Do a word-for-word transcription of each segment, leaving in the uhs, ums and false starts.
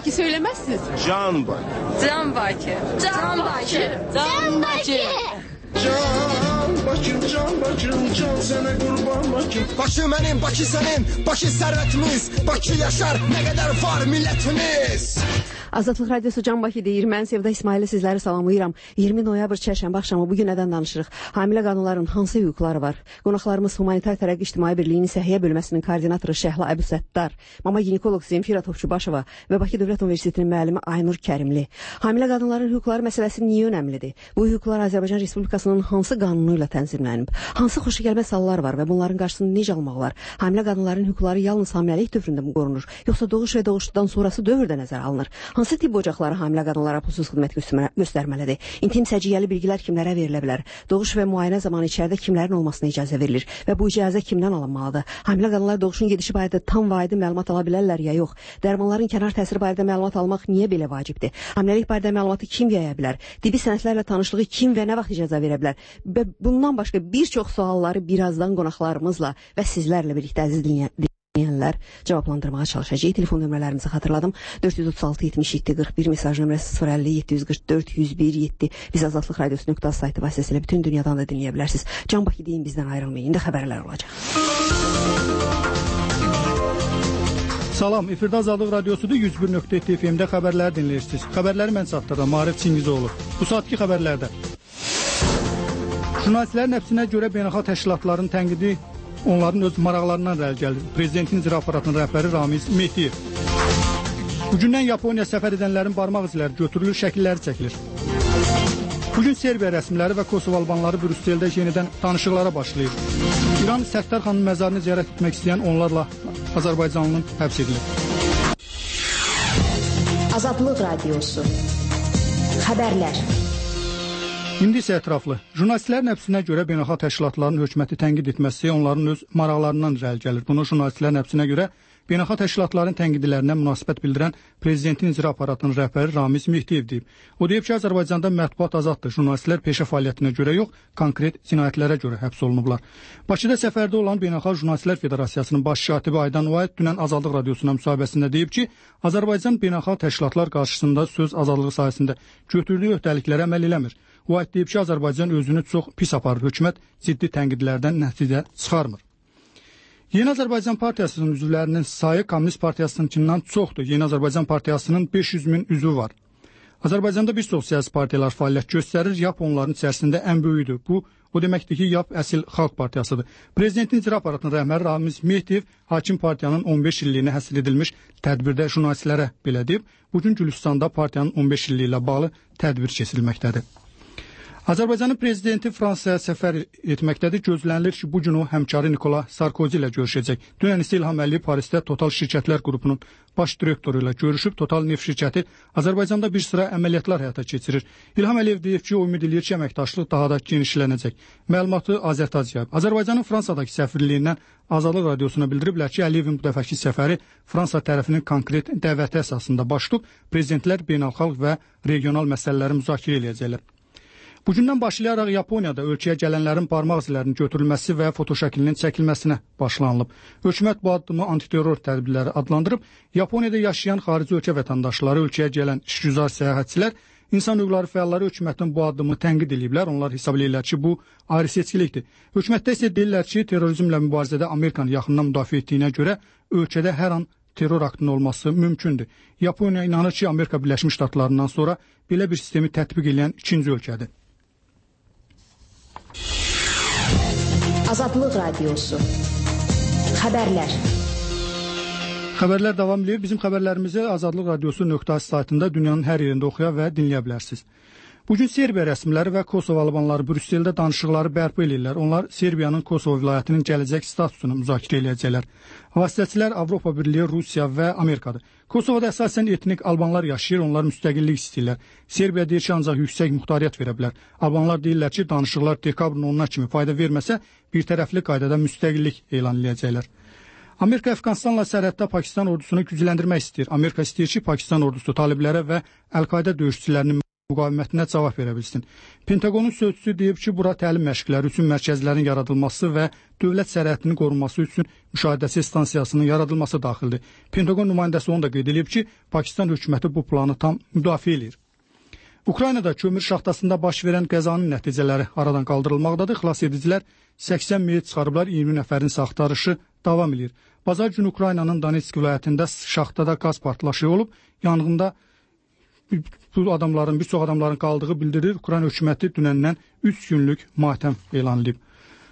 Baki söylemezsiniz. Can Baki. Can Baki. Can Baki. Can Baki. Can Bakım, can Bakım, can sana kurban Bakım. Bakı mənim, Bakı sənin, Bakı sərvətimiz, Bakı yaşar, nə qədər var millətimiz. Azadlıq Radiosu Can Bakı deyir. Mən Sevda İsmail'i sizləri salamlayıram. iyirmi noyabr çərşənbə axşamı bugün nədən danışırıq? Hamilə qadınların hansı hüquqları var? Qonaqlarımız Humanitar Tərəqqi İctimai Birliyinin Səhiyyə Bölməsinin koordinatoru Şəhla Əbüsəttar, mama ginekoloq Zemfira Topçubaşova və Bakı Dövlət Universitetinin müəllimi Aynur Kərimli. Hamilə qadınların hüquqları məsələsi niyə önəmlidir? Bu hüquqlar Azərbaycan Respublikasının hansı qanunu ilə tənzimlənib? Hansı xoşagəlməz hallar var və bunların qarşısını necə almaq olar? Hamilə qadınların hüquqları yalnız hamiləlik dövründə mi qorunur, yoxsa doğuş və doğuşdan sonrası dövrdə nəzərə alınır? Hansı tibb ocaqları hamilə qadınlara pulsuz xidmət göstərməlidir? İntim səciyyəli bilgilər kimlərə verilə bilər? Doğuş və müayinə zamanı içəridə kimlərin olmasına icazə verilir və bu icazə kimdən alınmalıdır? Hamilə qadınlar doğuşun gedişi barədə tam və aydın məlumat ala bilərlər ya yox? Dərmanların kənar təsiri barədə məlumat almaq niyə belə vacibdir? Hamiləlik barədə məlumatı kim yaya bilər? Tibbi sənədlərlə tanışlığı kim və nə vaxt icazə verə bilər? Və bundan başqa bir çox sualları birazdan qonaqlarımızla və sizlərlə birlikdə əziz dinləyənlər dinləyənlər cavablandırmağa çalışacağıq. Telefon nömrələrimizi xatırladım. dörd yüz otuz altı yetmiş yeddi qırx bir, mesaj nömrəsi sıfır əlli yeddi yüz qırx dörd yüz bir yeddi. Biz Azadlıq Radiosu nöqtə az saytı vasitəsilə bütün dünyadan da dinləyə bilərsiniz. Can Bakı deyin, bizdən ayrılmayın. İndi xəbərlər olacaq. Salam, efirdə Azadlıq Radiosu'da yüz bir nöqtə yeddi F M-də xəbərləri dinləyirsiniz. Xəbərləri mən çatdırdım, Marif Çingizoğlu. Bu saatki xəbərlərdə. Jurnalistlərin həbsinə görə beynəlxalq təşkilatların tənqidi onların öz maraqlarından irəli gəlir. Prezidentin icra aparatının rəhbəri Ramiz Mehdiyev. Bugündən Yaponiya səfər edənlərin barmaq izləri götürülür, şəkilləri çəkilir. Bugün Serbiya rəsmiləri və Kosovo albanları Brüsseldə yenidən danışıqlara başlayır. İran Səttarxanın məzarını ziyarət etmək istəyən onlarla Azərbaycanlının həbs edilir. Azadlıq Radiosu Xəbərlər. İndi isə ətraflı. Jurnalistlərin həbsinə görə beynəlxalq təşkilatların hökuməti tənqid etməsi onların öz maraqlarından irəli gəlir. Bunu jurnalistlərin həbsinə görə beynəlxalq təşkilatların tənqidlərinə münasibət bildirən Prezidentin icra aparatının rəhbəri Ramiz Mehdiyev deyib. O deyib ki, Azərbaycanda mətbuat azaddır. Jurnalistlər peşə fəaliyyətinə görə yox, konkret cinayətlərə görə həbs olunublar. Bakıda səfərdə olan Beynəlxalq Jurnalistlər Federasiyasının baş katibi Aydan Vahid dünən Azadlıq Radiosuna müsahibəsində deyib ki, Azərbaycan beynəlxalq təşkilatlar qarşısında söz azadlığı sahəsində götürdüyü öhdəliklərə əməl eləmir. Vahid deyib ki, Azərbaycan özünü çox pis aparır, hökumət ciddi tənqidlərdən nəticə çıxarmır. Yeni Azərbaycan Partiyasının üzvlərinin sayı Kommunist Partiyasınınkindən çoxdur. Yeni Azərbaycan Partiyasının beş yüz min üzvü var. Azərbaycanda bir çox siyasi partiyalar fəaliyyət göstərir, Y A P onların içərisində ən böyüdür. Bu, o deməkdir ki, Y A P əsl xalq partiyasıdır. Prezidentin icra aparatının rəhbəri Ramiz Mehdiyev hakim partiyanın on beş illiyinə həsr edilmiş tədbirdə jurnalistlərə belə deyib. Bugün Gülüstanda partiyanın on beş illiyi ilə bağlı tədbir keçirilməkdədir. Azərbaycanın prezidenti Fransaya səfər etməkdədir. Gözlənilir ki, bugün o həmkarı Nikola Sarkozy ilə görüşəcək. Dünən isə İlham Əliyev Parisdə Total Şirkətlər qrupunun baş direktoru ilə görüşüb. Total neft şirkəti Azərbaycanda bir sıra əməliyyatlar həyata keçirir. İlham Əliyev deyir ki, o ümid edir ki, əməkdaşlıq daha da genişlənəcək. Məlumatı Azərtac yayıb. Azərbaycanın Fransadakı səfirliyindən Azadlıq Radiosuna bildiriblər ki, Əliyevin bu dəfəki səfəri Fransa tərəfinin konkret dəvəti əsasında baş tutub. Prezidentlər beynəlxalq və regional məsələləri müzakirə edəcəklər. Bugündən başlayaraq Yaponiyada ölkəyə gələnlərin barmaq izlərinin götürülməsi və fotoşəklinin çəkilməsinə başlanılıb. Hökumət bu addımı antiterror tədbirləri adlandırıb. Yaponiyada yaşayan xarici ölkə vətəndaşları, ölkəyə gələn işgüzar səyahətçilər, insan hüquqları fəalları hökumətin bu addımı tənqid ediblər. Onlar hesab edirlər ki, bu ayrı-seçkilikdir. Hökumətdə isə deyirlər ki, terrorizmlə mübarizədə Amerikanı yaxından müdafiə etdiyinə görə ölkədə hər an terror aktının olması mümkündür. Yaponiya inanır ki, Amerika Birləşmiş Ştatlarından sonra belə bir sistemi tətbiq edən ikinci ölkədir. Azadlıq Radiosu Xəbərlər. Xəbərlər davam edir. Bizim xəbərlərimizi Azadlıq Radiosu nöqtə az saytında dünyanın hər yerində oxuya və dinləyə bilərsiniz. Bugün Serbiya rəsmiləri və Kosovo albanları Brüsseldə danışıqları bərpa edirlər. Onlar Serbiyanın Kosovo vilayətinin gələcək statusunu müzakirə edəcəklər. Vasitəçilər Avropa Birliyi, Rusiya və Amerikadır. Kosovoda əsasən etnik albanlar yaşayır, onlar müstəqillik istəyirlər. Serbiya deyir ki, ancaq yüksək muxtariyyət verə bilər. Albanlar deyirlər ki, danışıqlar dekabrın onuna kimi fayda verməsə, bir tərəfli qaydada müstəqillik elan edəcəklər. Amerika Əfqanistanla sərhəddə Pakistan ordusunu gücləndirmək istəyir. Amerika istəyir ki, Pakistan ordusu taliblərə və Əl-Qayda döyüşçülərinin müqavimətinə cavab verə bilsin. Pentaqonun sözçüsü deyib ki, bura təlim məşqləri üçün mərkəzlərin yaradılması və dövlət sərhədinin qorunması üçün müşahidəsi stansiyasının yaradılması daxildir. Pentaqon nümayəndəsi onu da qeyd edib ki, Pakistan hökuməti bu planı tam müdafiə edir. Ukraynada kömür şaxtasında baş verən qəzanın nəticələri aradan qaldırılmaqdadır. Xilas edicilər səksən meyit çıxarıblar, iyirmi nəfərin sağ axtarışı davam edir. Bazar günü Ukraynanın Donetsk vilayətində şaxtada qaz partlayışı olub, yanğında bu adamların, bir çox adamların qaldığı bildirilir. Ukrayna hökuməti dünəndən üç günlük matəm elan edib.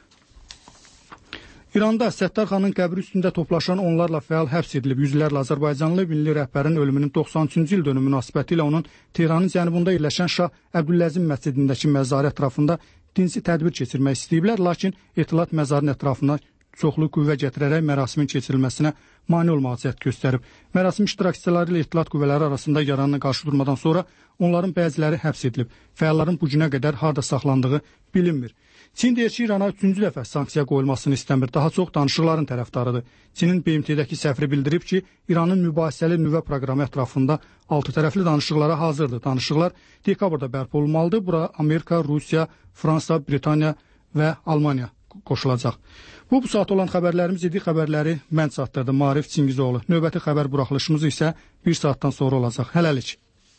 İranda Səttarxanın qəbri üstündə toplaşan onlarla fəal həbs edilib. Yüzlərlə Azərbaycanlı milli rəhbərin ölümünün doxsan üçüncü il dönümü münasibəti ilə onun Tehranın cənubunda yerləşən Şah Əbdülləzim məscidindəki məzarı ətrafında dinsi tədbir keçirmək istəyiblər, lakin etilaf məzarın ətrafına çoxlu qüvvə gətirərək mərasimin keçirilməsinə mane olmağa cəhd göstərib. Mərasim iştirakçıları ilə etilaf qüvvələri arasında yaranına qarşı durmadan sonra onların bəziləri həbs edilib. Fəalların bu günə qədər harda saxlandığı bilinmir. Çin deyir ki, İrana üçüncü dəfə sanksiya qoyulmasını istəmir. Daha çox danışıqların tərəfdarıdır. Çinin B M T-dəki səfiri bildirib ki, İranın mübahisəli nüvə proqramı ətrafında altı tərəfli danışıqlara hazırdır. Danışıqlar dekabrda bərpa olunmalıdır. Bura Amerika, Rusiya, Fransa, Britaniya və Almaniya qoşulacaq. Bu, bu saat olan xəbərlərimiz idi. Xəbərləri mən çatdırdım. Maarif Çingizoğlu. Növbəti xəbər buraxılışımız isə bir saatdan sonra olacaq. Hələlik.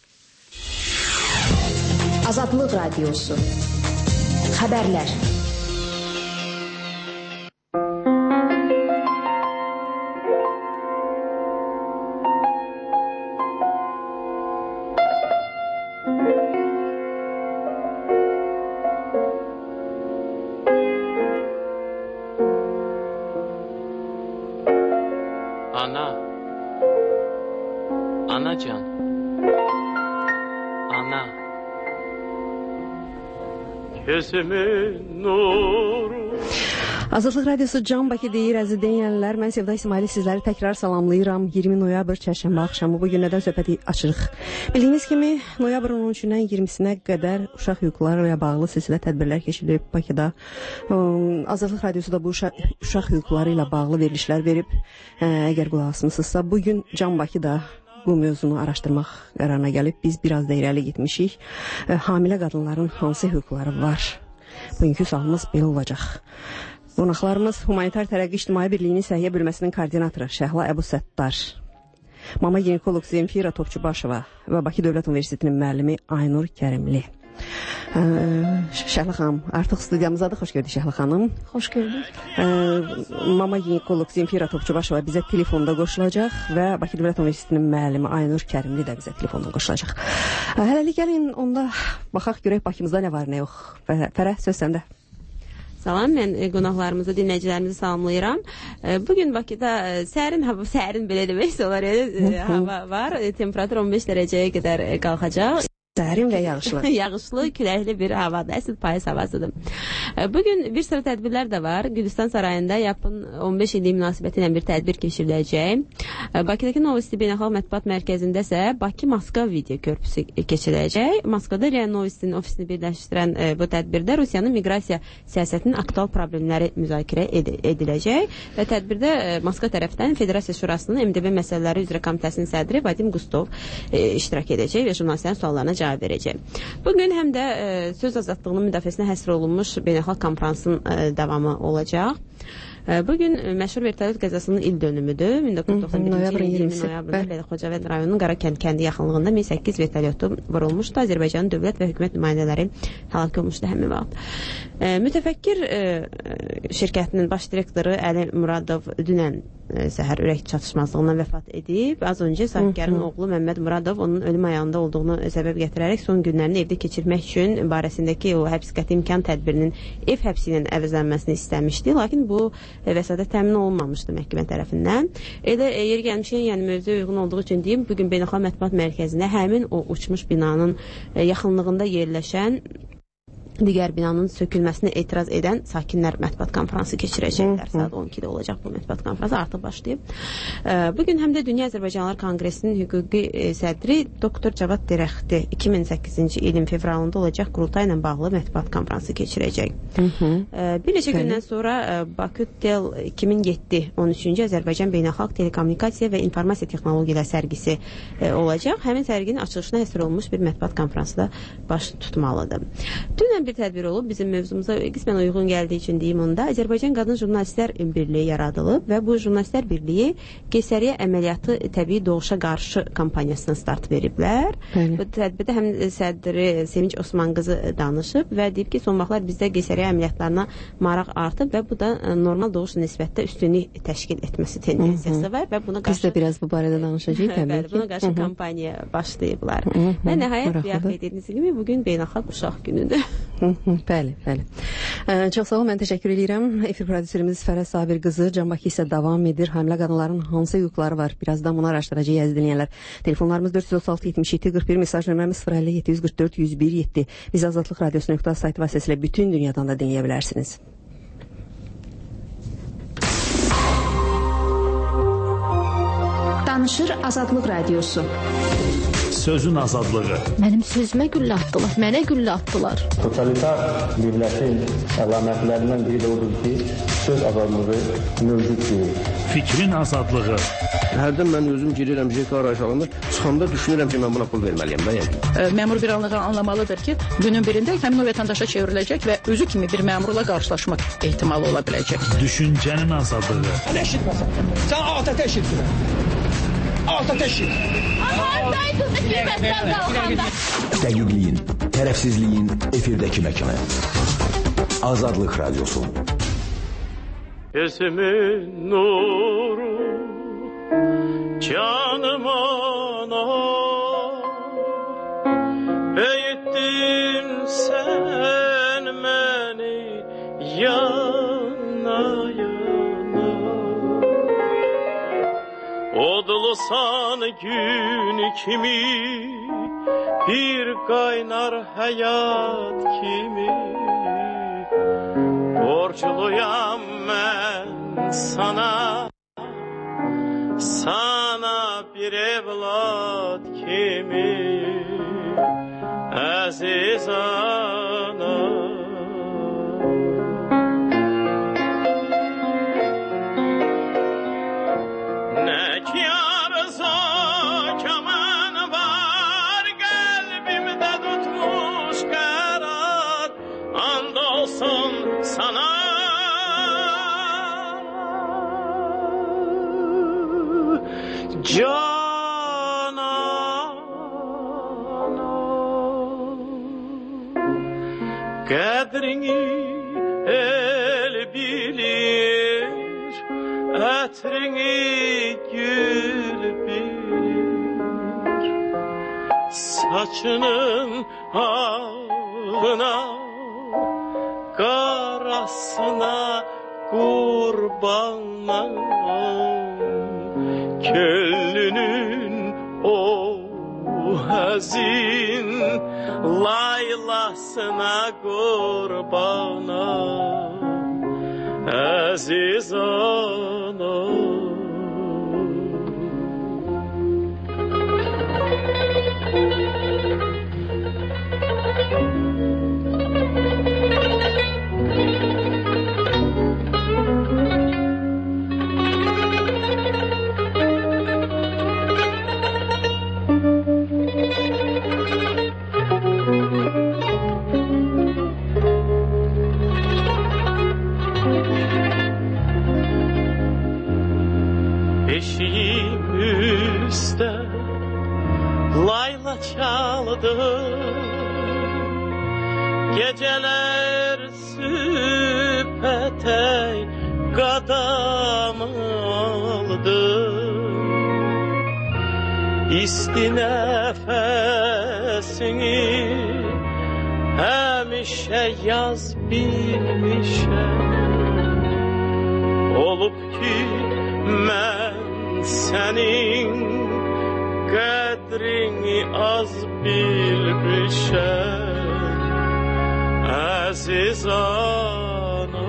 Azadlıq Radiosu. Xəbərlər. Ana. Anacan. Ana. Gözümün nuru. Azadlıq Radiosu Can Bakı deyir, əziz dinləyənlər. Mən Sevda İsmaili sizləri təkrar salamlayıram. iyirmi noyabr çərşənbə axşamı bu gün nədən söhbəti açırıq. Bildiyiniz kimi, noyabrın on üçündən iyirmisinə qədər uşaq hüquqları ilə bağlı silsilə tədbirlər keçirilib Bakıda. Azadlıq Radiosu da bu uşaq, uşaq hüquqları ilə bağlı verilişlər verib. Əgər qulaq asmısınızsa, bugün Can Bakı da bu mövzunu araşdırmaq qərarına gəlib. Biz biraz da irəli getmişik. Hamilə qadınların hansı hüquqları var? Bugünkü sualımız belə olacaq. Qonaqlarımız Humanitar Tərəqqi İctimai Birliyinin Səhiyyə Bölməsinin koordinatoru Şəhla Əbusəttar, mama ginekoloq Zemfira Topçubaşova və Bakı Dövlət Universitetinin müəllimi Aynur Kərimli. Şəhla xanım, artıq studiyamızdadır. Xoş gördük Şəhla xanım. Xoş gördük. Mama ginekoloq Zemfira Topçubaşova bizə telefonda qoşulacaq və Bakı Dövlət Universitetinin müəllimi Aynur Kərimli də bizə telefonda qoşulacaq. Hələlik gəlin onda baxaq görək Bakımızda nə var, nə yox. Fərəh, söz səndə. Salam, mən qonaqlarımızı, dinləyicilərimizi salamlayıram. Bugün Bakıda sərin hava, sərin belə demək olar, hava var. Temperatur on beş dərəcəyə qədər qalxacaq. Sərin və yağışlı. Yağışlı, küləkli bir havadır. Əsl payız havasıdır. Bugün bir sıra tədbirlər də var. Gülüstan Sarayında yapın on beş illik münasibəti ilə bir tədbir keçiriləcək. Bakıdakı Novosti Beynəlxalq Mətbuat Mərkəzində isə Bakı-Moskva video körpüsü keçiriləcək. Moskvada R I A Novostinin ofisini birləşdirən bu tədbirdə Rusiyanın miqrasiya siyasətinin aktual problemləri müzakirə ed ediləcək və tədbirdə Moskva tərəfdən Federasiya Şurasının M D B məsələləri üzrə komitəsinin sədri Vadim Gustov e, iştirak edəcək və jurnalistlərin suallarına cavab verəcək. Bugün həm də e, söz azadlığının müdafiəsinə həsr olunmuş beynəlxalq konfransın e, davamı olacaq. Bugün məşhur vertolyot qəzasının il dönümüdür. min doqquz yüz doxsan birinci il iyirmi noyabrında Bədəxocavənd rayonunun Qarakənd kəndi yaxınlığında min səkkiz vertolyotu vurulmuşdu. Azərbaycanın dövlət və hökumət nümayəndələri həlak olmuşdu həmin vaxt. E, mütəfəkkir e, şirkətinin baş direktoru Əli Muradov dünən e, səhər ürək çatışmazlığından vəfat edib. Az öncə sahibkarın oğlu Məmməd Muradov onun ölüm ayağında olduğunu səbəb gətirərək son günlərini evdə keçirmək üçün barəsindəki o həbs qəti imkan tədbirinin ev həbsi ilə əvəzlənməsini istəmişdi. Lakin bu vəsatət təmin olunmamışdı məhkəmə tərəfindən. Elə e, yer gəlmişkən, yəni mövzuya uyğun olduğu üçün deyim, bugün Beynəlxalq Mətbuat Mərkəzində həmin o uçmuş binanın e, yaxınlığında yerləşən digər binanın sökülməsinə etiraz edən sakinlər mətbuat konfransı keçirəcəklər. Saat on ikidə olacaq bu mətbuat konfransı, artıq başlayıb. Bugün həm də Dünya Azərbaycanlılar Konqresinin hüquqi sədri doktor Cavad Dirəxti iki min səkkizinci ilin fevralında olacaq qurultay ilə bağlı mətbuat konfransı keçirəcək. Hı -hı. Bir neçə gündən sonra Bakü Tel iki min yeddi on üçüncü Azərbaycan Beynəlxalq Telekommunikasiya və İnformasiya Texnologiyalar sərgisi olacaq. Həmin sərginin açılışına həsr olunmuş bir mətbuat konfransı da baş tutmalıdır. Dünən bir tədbir olub, bizim mövzumuza qismən uyğun gəldiyi üçün deyim onda. Azərbaycan Qadın Jurnalistlər Birliyi yaradılıb və bu Jurnalistlər Birliyi Keysəriyyə əməliyyatı təbii doğuşa qarşı kampaniyasına start veriblər. Bəli. Bu tədbirdə həm sədri Sevinç Osman qızı danışıb və deyib ki, son vaxtlar bizdə keysəriyyə əməliyyatlarına maraq artıb və bu da normal doğuşla nisbətdə üstünlük təşkil etməsi tendensiyası var və buna qarşı... Biz də biraz bu barədə danışacağıq təbii ki. Buna qarşı Hı -hı. kampaniya başlayıblar. Hı -hı. Və nəhayət bir etdiyiniz kimi bugün Beynəlxalq Uşaq Günüdür. Bəli, bəli. Ə, çox sağ olun, mən təşəkkür edirəm. Efir prodüserimiz Fərəz Sabir qızı, Can Bakı isə davam edir. Hamilə qadınların hansı hüquqları var? Birazdan bunu araşdıracağıq, əziz dinləyənlər. Telefonlarımız dörd yüz otuz altı yetmiş yeddi qırx bir, mesaj nömrəmiz sıfır əlli yeddi yüz qırx dörd yüz bir yeddi. Biz Azadlıq Radiosu nöqtə saytı vasitəsilə bütün dünyadan da dinləyə bilərsiniz. Danışır Azadlıq Radiosu. Sözün azadlığı. Mənim sözümə güllə atdılar, mənə güllə atdılar. Totalitar dövlətin əlamətlərindən biri də odur ki, söz azadlığı mövcud deyil. Fikrin azadlığı. Hərdən mən özüm girirəm J K arayışlarında, çıxanda düşünürəm ki, mən buna pul verməliyəm də yəni. Məmur bir anlığa anlamalıdır ki, günün birində həmin o vətəndaşa çevriləcək və özü kimi bir məmurla qarşılaşmaq ehtimalı ola biləcək. Düşüncənin azadlığı. Sən eşitməsən, sən atətə eşitmə. Atətə eşit. Dəqiqliyin, tərəfsizliyin efirdəki məkanı. Azadlıq Radiosu. Gözümün nuru, canım ana, büyüttün sen beni yana yana. Odlusan gün kimi, bir kaynar hayat kimi. Borçluyam ben sana, sana bir evlat kimi, aziz ana. Ne kârıza keman var, kalbimde tutmuş karar, andolsun sana. Canan, kadrini el bilir, etrini gül bilir. Saçının ağına, karasına kurbanım. Köllünün o hazin laylasına kurbana, aziz ana. Eşiğim üstte layla çaldı, geceler süpetey kadam aldı. İsti nefesini hemişe yaz bilmişem. Olup ki mən sənin qədrini az bilmişəm, əziz ana.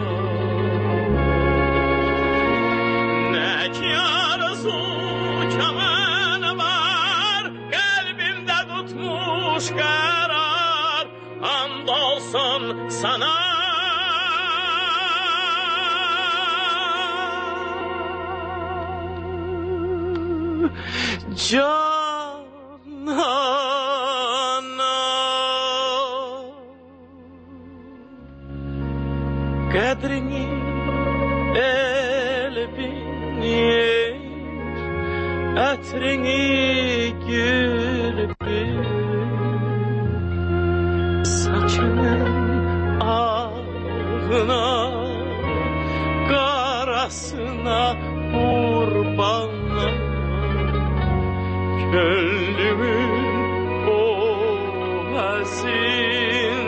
Nə ki arzu kəmən var, qəlbimdə tutmuş qərar, and olsun sana. Canana, qədrini el bilir, ətrini gül bilir, saçının ağına, qarasına qurbanlar. Gönlümün o həzin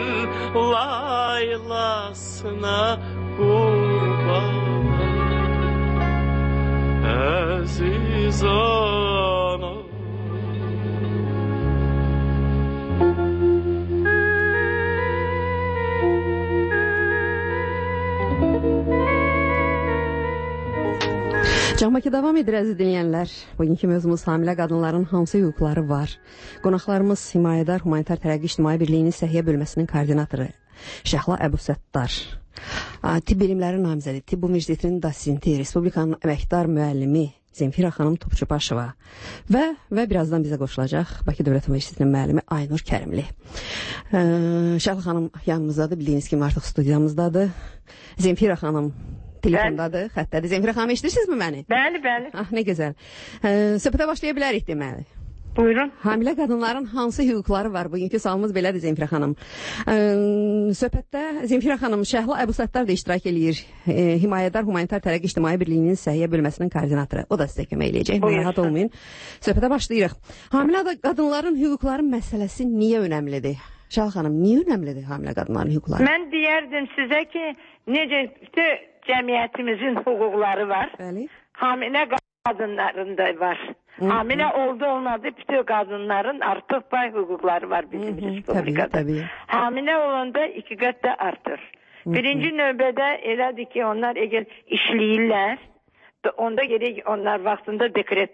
laylasına qurban, əziz ana. Can Bakı davam edir əziz dinləyənlər. Bugünkü mövzumuz hamilə qadınların hansı hüquqları var? Qonaqlarımız Himayədar Humanitar Tərəqqi İctimai Birliyinin Səhiyyə bölməsinin koordinatoru Şəhla Əbusəttar, tibb bilimləri namizədi, tibb universitetinin dosenti, Respublikanın əməkdar müəllimi Zemfira xanım Topçubaşova və və birazdan bizə qoşulacaq Bakı Dövlət Universitetinin müəllimi Aynur Kərimli. Şəhla xanım yanımızdadır, bildiyiniz kimi artıq studiyamızdadır. Zemfira xanım telefondadır, xəttədir. Zemfira xanım, eşidirsinizmi məni? Bəli, bəli. Ah, nə gözəl. Söhbətə başlaya bilərik deməli. Buyurun. Hamilə qadınların hansı hüquqları var? Bugünkü sualımız belədir Zemfira xanım. Söhbətdə Zemfira xanım Şəhla Əbusəttar da iştirak eləyir. Himayədar Humanitar Tərəqqi İctimai Birliyinin Səhiyyə bölməsinin koordinatoru. O da sizə kömək eləyəcək. Narahat olmayın. Söhbətə başlayırıq. Hamilə qadınların hüquqları məsələsi niyə önəmlidir? Şəhla xanım, niyə önəmlidir hamilə qadınların hüquqları? Mən deyərdim sizə ki, necə bütün cəmiyyətimizin hüquqları var. Bəli. Hamilə qadınların da var. Hı-hı. Hamilə oldu olmadı bütün qadınların artıq pay hüquqları var bizim Hı-hı. Respublikada. Tabii, tabii. Hamilə olanda iki qat da artır. Hı-hı. Birinci növbədə elədir ki, onlar əgər işləyirlər, onda gerək onlar vaxtında dekret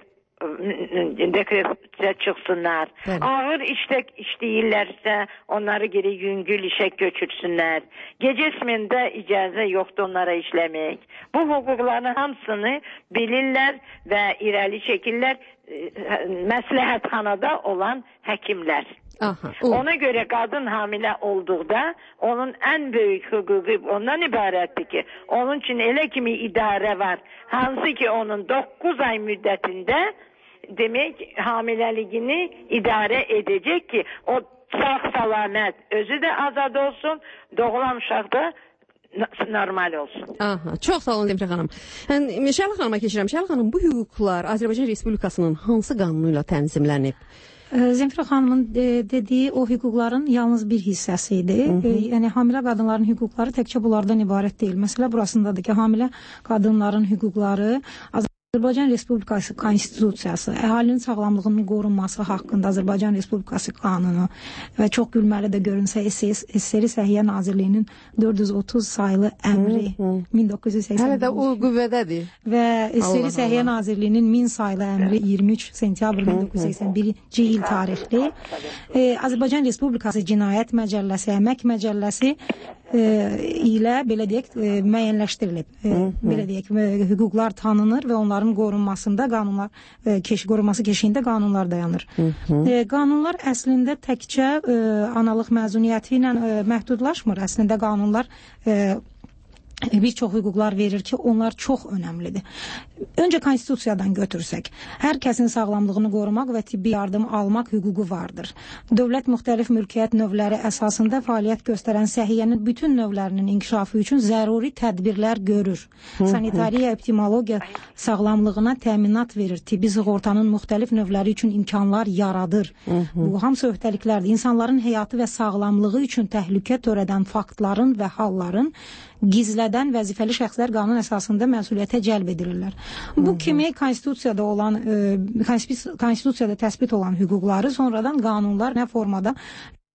dekretə çıxsınlar. Bəli. Ağır işdə işləyirlərsə, onları geri yüngül işə köçürsünlər. Gecə smində icazə yoxdur onlara işləmək. Bu hüquqların hamısını bilirlər və irəli çəkirlər məsləhətxanada olan həkimlər. Aha, ona görə qadın hamilə olduqda onun ən böyük hüququ ondan ibarətdir ki, onun üçün elə kimi idarə var, hansı ki onun doqquz ay müddətində demək hamiləliyini idarə edəcək ki, o sağ salamət, özü də azad olsun, doğulan uşaq da normal olsun. Aha, çox sağ olun Zemfira xanım. Şəhla xanıma keçirəm. Şəhla xanım, bu hüquqlar Azərbaycan Respublikasının hansı qanunu ilə tənzimlənib? Zemfira xanımın dediyi o hüquqların yalnız bir hissəsi idi. Yəni hamilə qadınların hüquqları təkcə bunlardan ibarət deyil. Məsələ burasındadır ki, hamilə qadınların hüquqları Azərbaycan Respublikası Konstitusiyası, əhalinin sağlamlığının qorunması haqqında Azərbaycan Respublikası qanunu və çox gülməli də görünsə S S R Səhiyyə Nazirliyinin dörd yüz otuz saylı əmri min doqquz yüz səksən hələ də o qüvvədədir. Və S S R Səhiyyə Nazirliyinin min saylı əmri iyirmi üç sentyabr min doqquz yüz səksən birinci il tarixli Azərbaycan Respublikası Cinayət Məcəlləsi, Əmək Məcəlləsi ilə belə deyək müəyyənləşdirilib. Belə deyək hüquqlar tanınır və onların qorunmasında qanunlar keş qorunması keşiyində qanunlar dayanır. Hı -hı. Qanunlar əslində təkcə analıq məzuniyyəti ilə məhdudlaşmır. Əslində qanunlar bir çox hüquqlar verir ki, onlar çox önəmlidir. Öncə konstitusiyadan götürsək, hər kəsin sağlamlığını qorumaq və tibbi yardım almaq hüququ vardır. Dövlət müxtəlif mülkiyyət növləri əsasında fəaliyyət göstərən səhiyyənin bütün növlərinin inkişafı üçün zəruri tədbirlər görür. Sanitariya, epidemiologiya sağlamlığına təminat verir. Tibbi sığortanın müxtəlif növləri üçün imkanlar yaradır. Bu hamısı öhdəliklərdir. İnsanların həyatı və sağlamlığı üçün təhlükə törədən faktların və halların gizlədən vəzifəli şəxslər qanun əsasında məsuliyyətə cəlb edilirlər. Bu kimi konstitusiyada olan konstitusiyada təsbit olan hüquqları sonradan qanunlar nə formada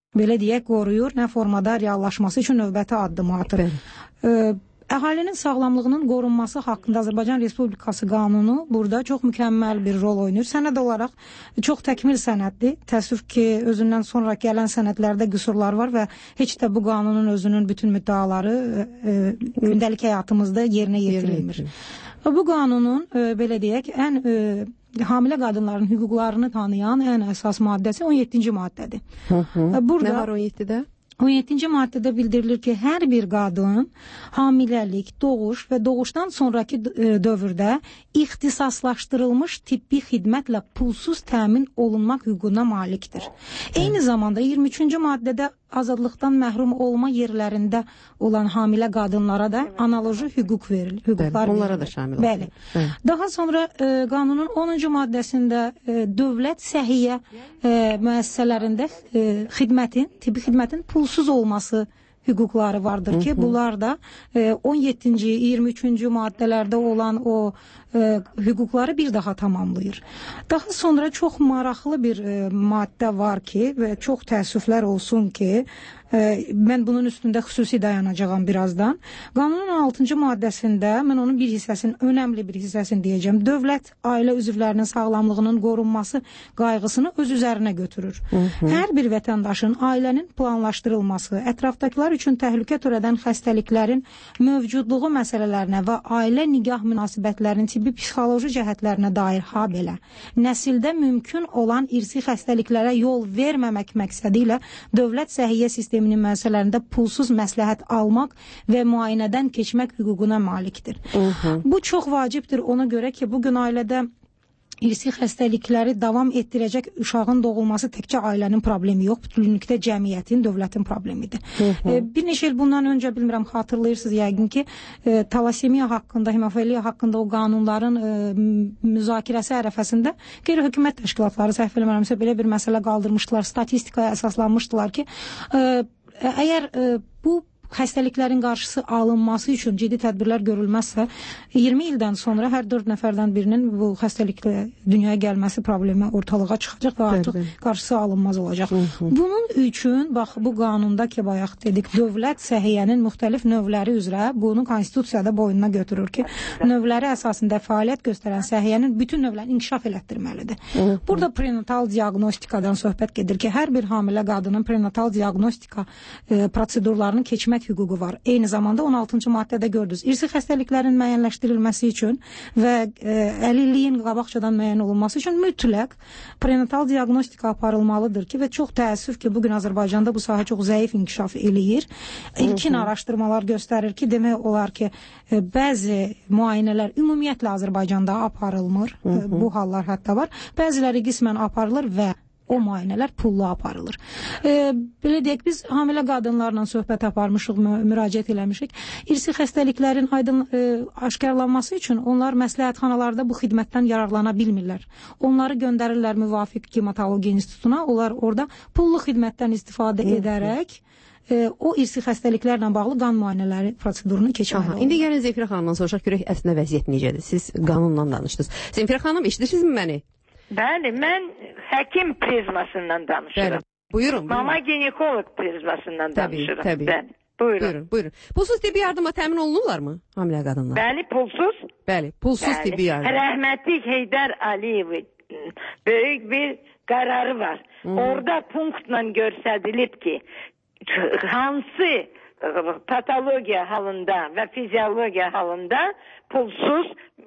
belə deyək, qoruyur, nə formada reallaşması üçün növbəti addım atır. E, Əhalinin sağlamlığının qorunması haqqında Azərbaycan Respublikası qanunu burada çox mükəmməl bir rol oynayır. Sənəd olaraq çox təkmil sənəddir. Təəssüf ki, özündən sonra gələn sənədlərdə qüsurlar var və heç də bu qanunun özünün bütün müddaları e, gündəlik həyatımızda yerinə yetirilmir. Bu qanunun e, belə deyək, ən e, hamilə qadınların hüquqlarını tanıyan ən əsas maddəsi on yeddinci maddədir. Hı -hı. Burada, nə var on yeddidə? on yeddinci maddədə bildirilir ki, hər bir qadın hamiləlik, doğuş və doğuşdan sonraki dövrdə ixtisaslaşdırılmış tibbi xidmətlə pulsuz təmin olunmaq hüququna malikdir. Eyni zamanda iyirmi üçüncü maddədə azadlıqdan məhrum olma yerlərində olan hamilə qadınlara da analoji hüquq verilir. Hüquqlar onlara verilir. da şamil olur. Bəli. Hı. Daha sonra e, qanunun onuncu maddəsində e, dövlət səhiyyə e, müəssisələrində e, xidmətin, tibbi xidmətin pulsuz olması hüquqları vardır ki, bunlar da e, on yeddinci, iyirmi üçüncü maddələrdə olan o e, hüquqları bir daha tamamlayır. Daha sonra çox maraqlı bir e, maddə var ki və çox təəssüflər olsun ki, e, mən bunun üstündə xüsusi dayanacağam birazdan. Qanunun on altıncı maddəsində mən onun bir hissəsinin, önəmli bir hissəsini deyəcəm. Dövlət ailə üzvlərinin sağlamlığının qorunması qayğısını öz üzərinə götürür. Hı -hı. Hər bir vətəndaşın ailənin planlaşdırılması, ətrafdakılar üçün təhlükə törədən xəstəliklərin mövcudluğu məsələlərinə və ailə nigah münasibətlərinin tibbi psixoloji cəhətlərinə dair habelə nəsildə mümkün olan irsi xəstəliklərə yol verməmək məqsədi ilə dövlət səhiyyə sisteminin müəssisələrində pulsuz məsləhət almaq və müayinədən keçmək hüququna malikdir. Hı -hı. Bu çox vacibdir ona görə ki, bugün ailədə irsi xəstəlikləri davam etdirəcək uşağın doğulması təkcə ailənin problemi yox, bütünlükdə cəmiyyətin, dövlətin problemidir. Hı -hı. E, bir neçə il bundan öncə, bilmirəm, xatırlayırsınız yəqin ki, e, talasemiya haqqında, hemofiliya haqqında o qanunların e, müzakirəsi ərəfəsində qeyri-hökumət təşkilatları, səhv eləmirəmsə, belə bir məsələ qaldırmışdılar, statistikaya əsaslanmışdılar ki, e, əgər e, bu xəstəliklərin qarşısı alınması üçün ciddi tədbirlər görülməzsə, iyirmi ildən sonra hər dörd nəfərdən birinin bu xəstəliklə dünyaya gəlməsi problemi ortalığa çıxacaq və artıq qarşısı alınmaz olacaq. Hı -hı. Bunun üçün, bax, bu qanunda ki, bayaq dedik, dövlət səhiyyənin müxtəlif növləri üzrə bunu konstitusiyada boynuna götürür ki, növləri əsasında fəaliyyət göstərən səhiyyənin bütün növlərini inkişaf elətdirməlidir. Hı -hı. Burada prenatal diaqnostikadan söhbət gedir ki, hər bir hamilə qadının prenatal diaqnostika e, prosedurlarını keçmək hüququ var. Eyni zamanda on altıncı maddədə gördünüz. İrsi xəstəliklərin müəyyənləşdirilməsi üçün və e, əlilliyin qabaqcadan müəyyən olunması üçün mütləq prenatal diaqnostika aparılmalıdır ki, və çox təəssüf ki, bugün Azərbaycanda bu sahə çox zəif inkişaf eləyir. İlkin araşdırmalar göstərir ki, demək olar ki, e, bəzi müayinələr ümumiyyətlə Azərbaycanda aparılmır. Hı -hı. E, bu hallar hətta var. Bəziləri qismən aparılır və o müayinələr pullu aparılır. E, belə deyək, biz hamilə qadınlarla söhbət aparmışıq, mü müraciət eləmişik. İrsi xəstəliklərin aydın e, aşkarlanması üçün onlar məsləhətxanalarda bu xidmətdən yararlana bilmirlər. Onları göndərirlər müvafiq hematologiya institutuna. Onlar orada pullu xidmətdən istifadə Hı -hı. edərək e, o irsi xəstəliklərlə bağlı qan müayinələri prosedurunu keçməli olur. İndi gəlin Zemfirə xanımdan soruşaq, görək əslində vəziyyət necədir? Siz qanunla danışdınız. Zemfirə xanım, eşidirsinizmi məni? Bəli, mən həkim prizmasından danışıram. Bəli, buyurun. Mama ginekoloq prizmasından danışıram. Təbii, təbii. Bəli, buyurun. Buyurun, buyurun. Pulsuz tibbi yardıma təmin olunurlarmı hamilə qadınlar? Bəli, pulsuz. Bəli, pulsuz Bəli. tibbi yardım. Rəhmətlik Heydər Aliyevin böyük bir qərarı var. Hı -hı. Orada punktla göstərilib ki, hansı patologiya halında və fiziologiya halında pulsuz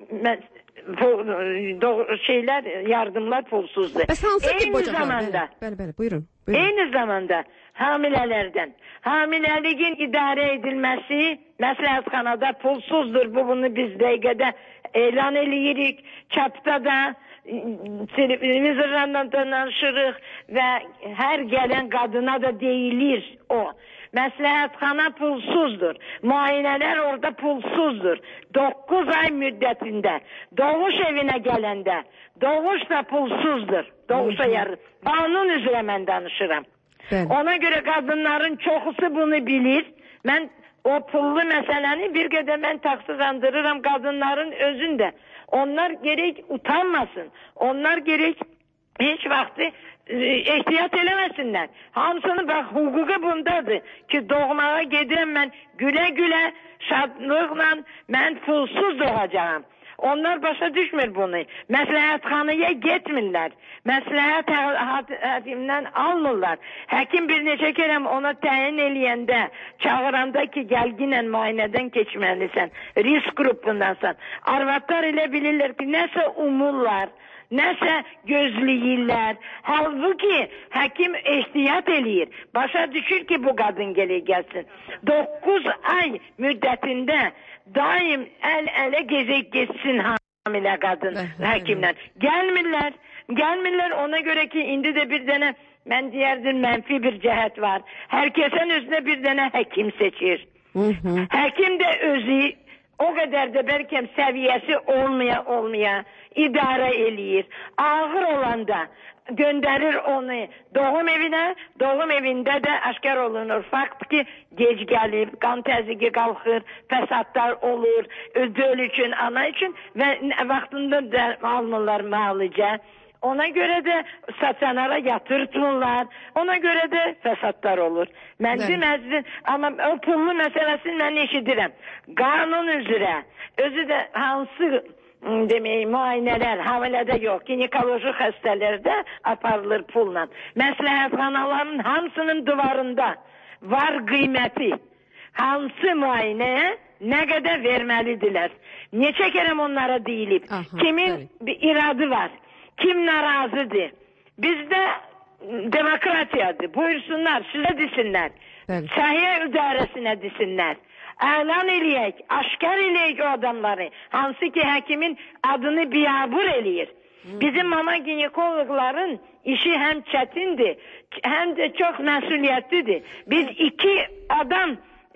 şeylər, yardımlar pulsuzdur. Bəs hansı tip eyni zamanda, bəli, bəli, buyurun, buyurun. Eyni zamanda hamilələrdən hamiləliyin idarə edilməsi məsləhətxanada pulsuzdur. Bu bunu biz dəqiqədə elan eləyirik. Çapda da televizordan danışırıq və hər gələn qadına da deyilir o. Məsləhətxana pulsuzdur. Müayinələr orada pulsuzdur. doqquz ay müddətində doğuş evinə gələndə doğuş da pulsuzdur. Doğuşa yarı. Qanun üzrə mən danışıram. Bəli. Ona görə qadınların çoxusu bunu bilir. Mən o pullu məsələni bir qədər mən təqsirləndiririm qadınların özündə. Onlar gerek utanmasın. Onlar gerek hiç vakti ehtiyat eləməsinlər. Hamısını bax, hüququ bundadır ki, doğmağa gedirəm mən gülə-gülə, şadlıqla mən pulsuz doğacağım. Onlar başa düşmür bunu. Məsləhətxanaya getmirlər. Məsləhət həkimdən almırlar. Həkim bir neçə kərəm ona təyin eləyəndə, çağıranda ki, gəlginən müayinədən keçməlisən, risk qrupundansan. Arvadlar elə bilirlər ki, nəsə umurlar, nəsə gözləyirlər. Halbuki həkim ehtiyat eləyir. Başa düşür ki, bu qadın gələ gəlsin. doqquz ay müddətində daim əl-ələ gezək geçsin hamilə qadın həkimlə. Gəlmirlər. Gəlmirlər ona görə ki, indi də bir dənə, mən deyərdim, mənfi bir cəhət var. Hər kəsən özünə bir dənə həkim seçir. Həkim də özü o qədər də bəlkə səviyyəsi olmaya olmaya idarə eləyir. Ağır olanda göndərir onu doğum evinə, doğum evində də aşkar olunur. Fakt ki, gec gəlib, qan təzyiqi qalxır, fəsadlar olur, döl üçün, ana üçün və vaxtında da almırlar müalicə. Ona görə də stasionara yatırtırlar, ona görə də fəsadlar olur. Mən deməzdim, amma o pullu məsələsini mən eşidirəm. Qanun üzrə, özü də hansı demək, müayinələr, hamilədə yox, ginekoloji xəstələrdə aparılır pulla. Məsləhətxanaların hamısının duvarında var qiyməti. Hansı müayinəyə nə qədər verməlidirlər. Neçə kərəm onlara deyilib. Kimin iradı var, kim narazıdır. Bizdə demokratiyadır. Buyursunlar, sizə desinlər. Səhiyyə idarəsinə desinlər. Əlan eləyək, aşkar eləyək o adamları. Hansı ki, həkimin adını biyabur eləyir. Bizim mama ginekoloqların işi həm çətindir, həm də çox məsuliyyətlidir. Biz iki adam,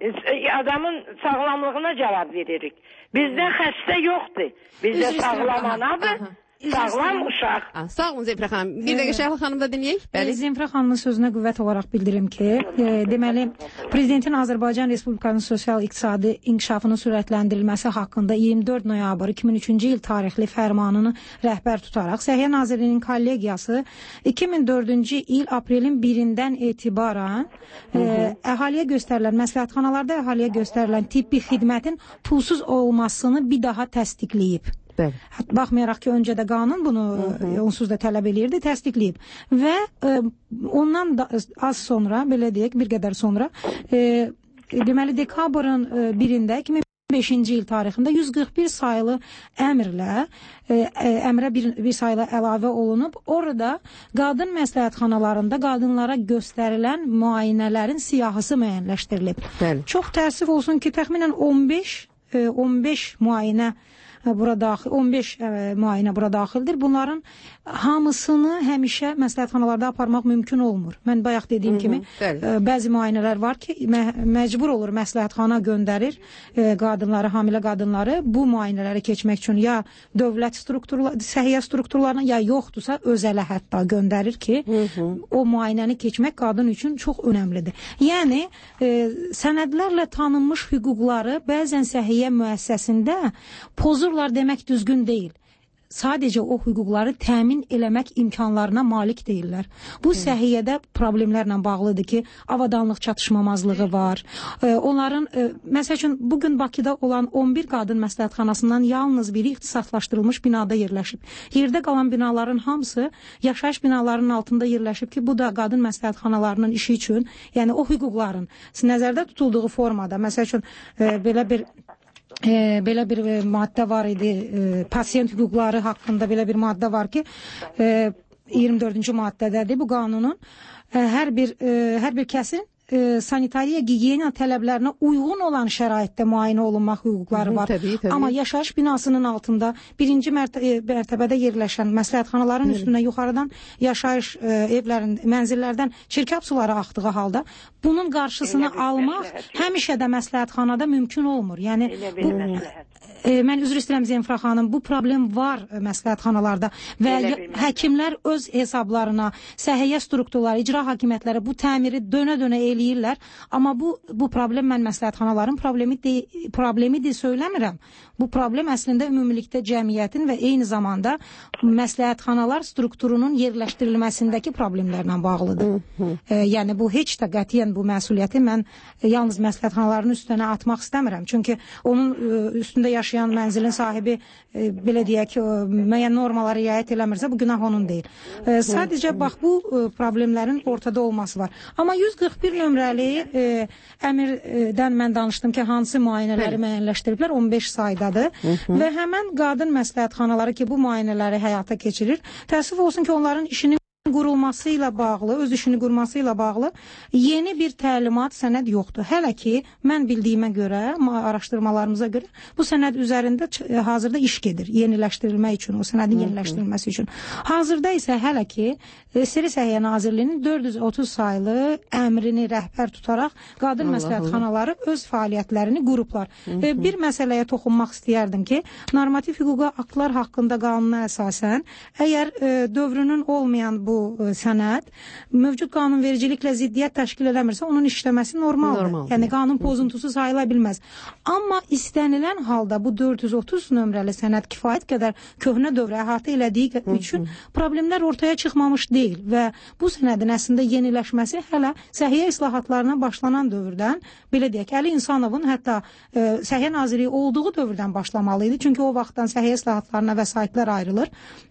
adamın sağlamlığına cavab veririk. Bizdə xəstə yoxdur. Bizdə sağlam anadır. Sağlam uşaq. Sağ olun Zemfirə xanım. Bir dəqiqə Şəhla xanım da dinləyək. Bəli. Zemfirə xanımın sözünə qüvvət olaraq bildirim ki, e, deməli, Prezidentin Azərbaycan Respublikasının sosial-iqtisadi inkişafının sürətləndirilməsi haqqında iyirmi dörd noyabr iki min üçüncü il tarixli fərmanını rəhbər tutaraq Səhiyyə Nazirliyinin kollegiyası iki min dördüncü il aprelin birindən etibarən e, əhaliyə göstərilən, məsləhətxanalarda əhaliyə göstərilən tibbi xidmətin pulsuz olmasını bir daha təsdiqləyib. Bəli. Baxmayaraq ki, öncə də qanun bunu hı -hı. onsuz da tələb eləyirdi, təsdiqləyib. Və e, ondan da az sonra, belə deyək, bir qədər sonra, e, deməli dekabrın e, birində iki min beşinci il tarixində yüz qırx bir sayılı əmrlə e, əmrə bir, bir sayılı əlavə olunub. Orada qadın məsləhətxanalarında qadınlara göstərilən müayinələrin siyahısı müəyyənləşdirilib. Bəli. Çox təəssüf olsun ki, təxminən on beş on beş müayinə bura daxil, on beş e, müayinə bura daxildir. Bunların hamısını həmişə məsləhətxanalarda aparmaq mümkün olmur. Mən bayaq dediyim Hı -hı, kimi e, bəzi müayinələr var ki, mə məcbur olur məsləhətxana göndərir e, qadınları, hamilə qadınları bu müayinələri keçmək üçün ya dövlət strukturları, səhiyyə strukturlarına, ya yoxdursa özələ hətta göndərir ki, Hı -hı. o müayinəni keçmək qadın üçün çox önəmlidir. Yəni e, sənədlərlə tanınmış hüquqları bəzən səhiyyə müəssisəsində pozurlar demək düzgün deyil. Sadəcə o hüquqları təmin eləmək imkanlarına malik deyirlər. Bu Hı. səhiyyədə problemlərlə bağlıdır ki, avadanlıq çatışmamazlığı var. E, onların, e, məsəl üçün, bugün Bakıda olan on bir qadın məsləhətxanasından yalnız biri ixtisaslaşdırılmış binada yerləşib. Yerdə qalan binaların hamısı yaşayış binalarının altında yerləşib ki, bu da qadın məsləhətxanalarının işi üçün, yəni o hüquqların nəzərdə tutulduğu formada, məsəl üçün, e, belə bir E, belə bir e, maddə var idi, e, pasiyent hüquqları haqqında belə bir maddə var ki, e, iyirmi dördüncü maddədədir bu qanunun. E, hər bir e, hər bir kəsin e, sanitariya, gigiyena tələblərinə uyğun olan şəraitdə müayinə olunmaq hüquqları var. Hı, təbii, təbii. Amma yaşayış binasının altında birinci mərtə mərtəbədə yerləşən məsləhətxanaların Hı. üstündən yuxarıdan yaşayış e, evlərin, mənzillərdən çirkab suları axdığı halda bunun qarşısını almaq həmişə də məsləhətxanada mümkün olmur. Yəni bu, e, mən üzr istəyirəm Zemfira xanım, bu problem var e, məsləhətxanalarda və həkimlər öz hesablarına, səhiyyə strukturları, icra hakimiyyətləri bu təmiri dönə-dönə eləyirlər. Amma bu bu problem mən məsləhətxanaların problemi de, problemidir söyləmirəm. Bu problem əslində ümumilikdə cəmiyyətin və eyni zamanda məsləhətxanalar strukturunun yerləşdirilməsindəki problemlərlə bağlıdır. E, yəni bu heç də qətiyyən bu məsuliyyəti mən e, yalnız məsləhətxanaların üstünə atmaq istəmirəm. Çünki onun e, üstündə yaşayan mənzilin sahibi e, belə deyək ki, müəyyən normalara riayət eləmirsə, bu günah onun deyil. E, sadəcə bax bu e, problemlərin ortada olması var. Amma yüz qırx bir nömrəli e, əmirdən mən danışdım ki, hansı müayinələri müəyyənləşdiriblər, on beş saydadır. Hı -hı. Və həmən qadın məsləhətxanaları ki, bu müayinələri həyata keçirir. Təəssüf olsun ki, onların işinin qurulması ilə bağlı, öz işini qurması ilə bağlı yeni bir təlimat, sənəd yoxdur. Hələ ki, mən bildiyimə görə, araşdırmalarımıza görə bu sənəd üzərində hazırda iş gedir, yeniləşdirilmək üçün, o sənədin yeniləşdirilməsi üçün. Hazırda isə hələ ki, Səhiyyə Səhiyyə Nazirliyinin dörd yüz otuz saylı əmrini rəhbər tutaraq qadın məsləhətxanaları öz fəaliyyətlərini qurublar. Hı -hı. Bir məsələyə toxunmaq istəyərdim ki, normativ hüquqi aktlar haqqında qanuna əsasən, əgər e, dövrünün olmayan bu e, sənəd mövcud qanunvericiliklə ziddiyyət təşkil eləmirsə, onun işləməsi normaldır. Normal. Yəni qanun pozuntusu sayıla bilməz. Amma istənilən halda bu dörd yüz otuz nömrəli sənəd kifayət qədər köhnə dövrə əhatə elədiyi üçün problemlər ortaya çıxmamış deyil və bu sənədin əslində yeniləşməsi hələ səhiyyə islahatlarına başlanan dövrdən, belə deyək, Əli İnsanovun hətta e, Səhiyyə Naziri olduğu dövrdən başlamalı idi. Çünki o vaxtdan səhiyyə islahatlarına vəsaitlər ayrılır.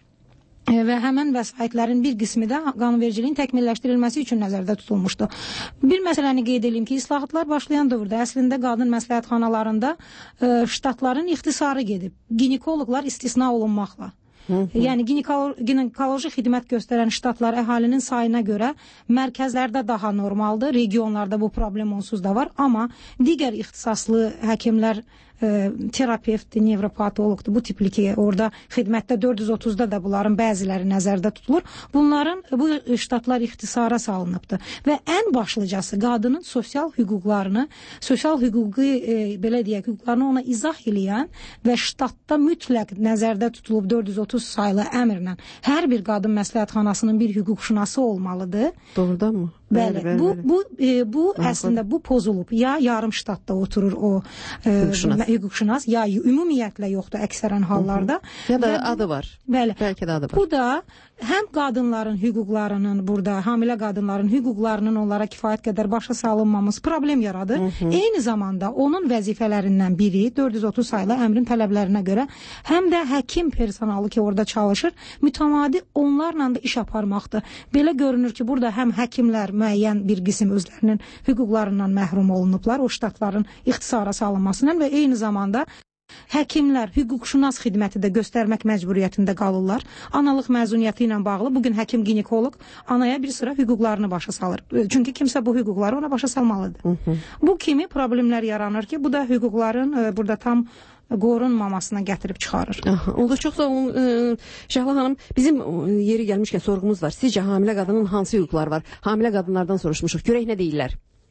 Və həmən vəsaitlərin bir qismi də qanunvericiliyin təkmilləşdirilməsi üçün nəzərdə tutulmuşdu. Bir məsələni qeyd edeyim ki, islahatlar başlayan dövrdə əslində qadın məsləhətxanalarında e, ştatların ixtisarı gedib. Ginekoloqlar istisna olunmaqla. Hı -hı. Yəni ginekoloji xidmət göstərən ştatlar əhalinin sayına görə mərkəzlərdə daha normaldır, regionlarda bu problem onsuz da var, amma digər ixtisaslı həkimlər, e, terapevtdir, nevropatoloqdur, bu tipli ki, orada xidmətdə dörd yüz otuzda da bunların bəziləri nəzərdə tutulur. Bunların bu ştatlar ixtisara salınıbdır və ən başlıcası qadının sosial hüquqlarını, sosial hüquqi e, belə deyək, hüquqlarını ona izah eləyən və ştatda mütləq nəzərdə tutulub dörd yüz otuz saylı əmrlə hər bir qadın məsləhətxanasının bir hüquqşünası olmalıdır. Doğrudan mı? Bəli, bəli, bu bu e, bu Aha, əslində bu pozulub. Ya yarım ştatda oturur o e, hüquqşünas, ya ümumiyyətlə yoxdur əksərən hallarda. Hı -hı. Ya da və, adı var. Bəli. Bəlkə də adı var. Bu da həm qadınların hüquqlarının burada, hamilə qadınların hüquqlarının onlara kifayət qədər başa salınmaması problem yaradır. Hı -hı. Eyni zamanda onun vəzifələrindən biri dörd yüz otuz saylı əmrin tələblərinə görə həm də həkim personalı ki orada çalışır, mütəmadi onlarla da iş aparmaqdır. Belə görünür ki, burada həm həkimlər müəyyən bir qism özlərinin hüquqlarından məhrum olunublar, o ştatların ixtisara salınmasından və eyni zamanda həkimlər hüquqşünas xidməti də göstərmək məcburiyyətində qalırlar. Analıq məzuniyyəti ilə bağlı bugün həkim ginekoloq anaya bir sıra hüquqlarını başa salır. Çünki kimsə bu hüquqları ona başa salmalıdır. Hı -hı. Bu kimi problemlər yaranır ki, bu da hüquqların e, burada tam qorunmamasına gətirib çıxarır. Aha, oldu, çox sağ olun e, Şəhla xanım. Bizim e, yeri gəlmişkən sorğumuz var. Sizcə hamilə qadının hansı hüquqları var? Hamilə qadınlardan soruşmuşuq. Görək nə deyirlər?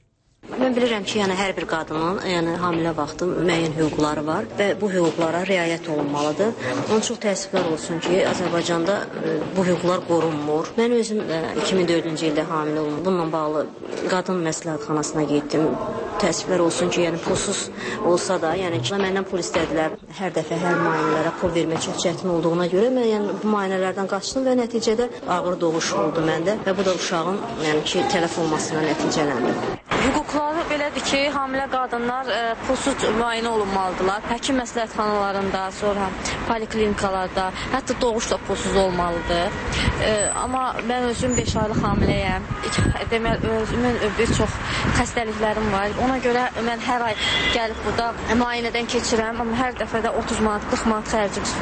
Mən bilirəm ki, yəni hər bir qadının, yəni hamilə vaxtı müəyyən hüquqları var və bu hüquqlara riayət olunmalıdır. Onun çox təəssüflər olsun ki, Azərbaycanda e, bu hüquqlar qorunmur. Mən özüm e, iki min dördüncü ildə hamilə olmuşam. Bununla bağlı qadın məsləhətxanasına getdim. Təəssüflər olsun ki, yəni pulsuz olsa da, yəni ki, məndən pul istədilər. Hər dəfə hər müayinələrə pul vermək çox çətin olduğuna görə mən yəni bu müayinələrdən qaçdım və nəticədə ağır doğuş oldu məndə və bu da uşağın yəni ki, tələf olmasına nəticələndi. Hüquqları belədir ki, hamilə qadınlar e, pulsuz müayinə olunmalıdırlar. Həkim məsləhətxanalarında, sonra poliklinikalarda, hətta doğuş da pulsuz olmalıdır. E, amma mən özüm beş aylıq hamiləyəm. Deməli, özümün bir çox xəstəliklərim var. Ona görə mən hər ay gəlib burada müayinədən keçirəm, amma hər dəfə də otuz manat, qırx manat xərci çıxır.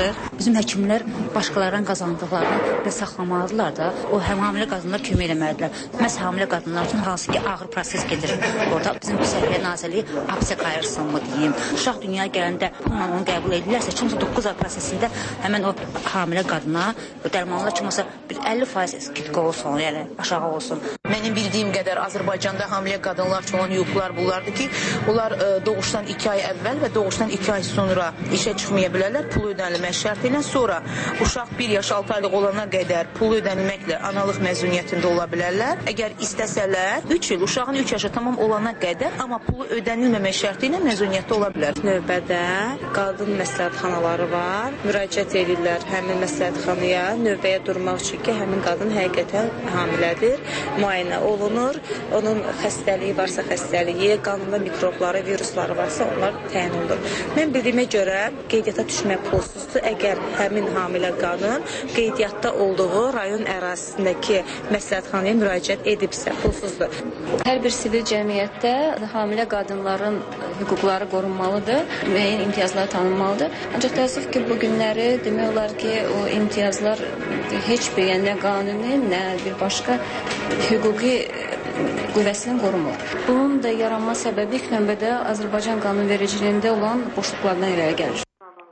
bizim həkimlər başqalarının qazandıqlarını və saxlamalıdırlar da, o həm hamilə qadınlar kömək eləməlidirlər. Məhz hamilə qadınlar üçün hansı ki ağır proses gedir. Orada bizim Səhiyyə Nazirliyi aptek ayırsın mı deyim. Uşaq dünyaya gələndə onu qəbul edirlərsə, kimsə doqquz ay prosesində həmən o hamilə qadına dərmanlar kimsə bir əlli faiz skidqa olsun, yəni aşağı olsun. Mənim bildiyim qədər Azərbaycanda hamilə qadınlar üçün olan hüquqlar bunlardır ki, onlar ə, doğuşdan iki ay əvvəl və doğuşdan iki ay sonra işə çıxmaya bilərlər pul ödənilmək şərti ilə. Sonra uşaq bir yaş altı aylıq olana qədər pul ödənilməklə analıq məzuniyyətində ola bilərlər. Əgər istəsələr üç il, uşağın üç yaşı tamam olana qədər, amma pulu ödənilməmək şərti ilə məzuniyyətdə ola bilər. Növbədə qadın məsləhətxanaları var. Müraciət edirlər həmin məsləhətxanaya növbəyə durmaq üçün ki, həmin qadın həqiqətən hamilədir, müayinə olunur. Onun xəstəliyi varsa xəstəliyi, qanında mikrobları, virusları varsa onlar təyin olunur. Mən bildiyimə görə qeydiyyata düşmək pulsuzdur. Əgər həmin hamilə qadın qeydiyyatda olduğu rayon ərazisindəki məsləhətxanaya müraciət edibsə, pulsuzdur. Hər bir sivil cəmiyyətdə hamilə qadınların hüquqları qorunmalıdır, müəyyən imtiyazlar tanınmalıdır. Ancaq təəssüf ki, bu günləri demək olar ki, o imtiyazlar heç bir, yəni nə qanuni, nə bir başqa hüquqi qüvvəsini qorumur. Bunun da yaranma səbəbi ilk növbədə Azərbaycan qanunvericiliyində olan boşluqlardan irəli gəlir.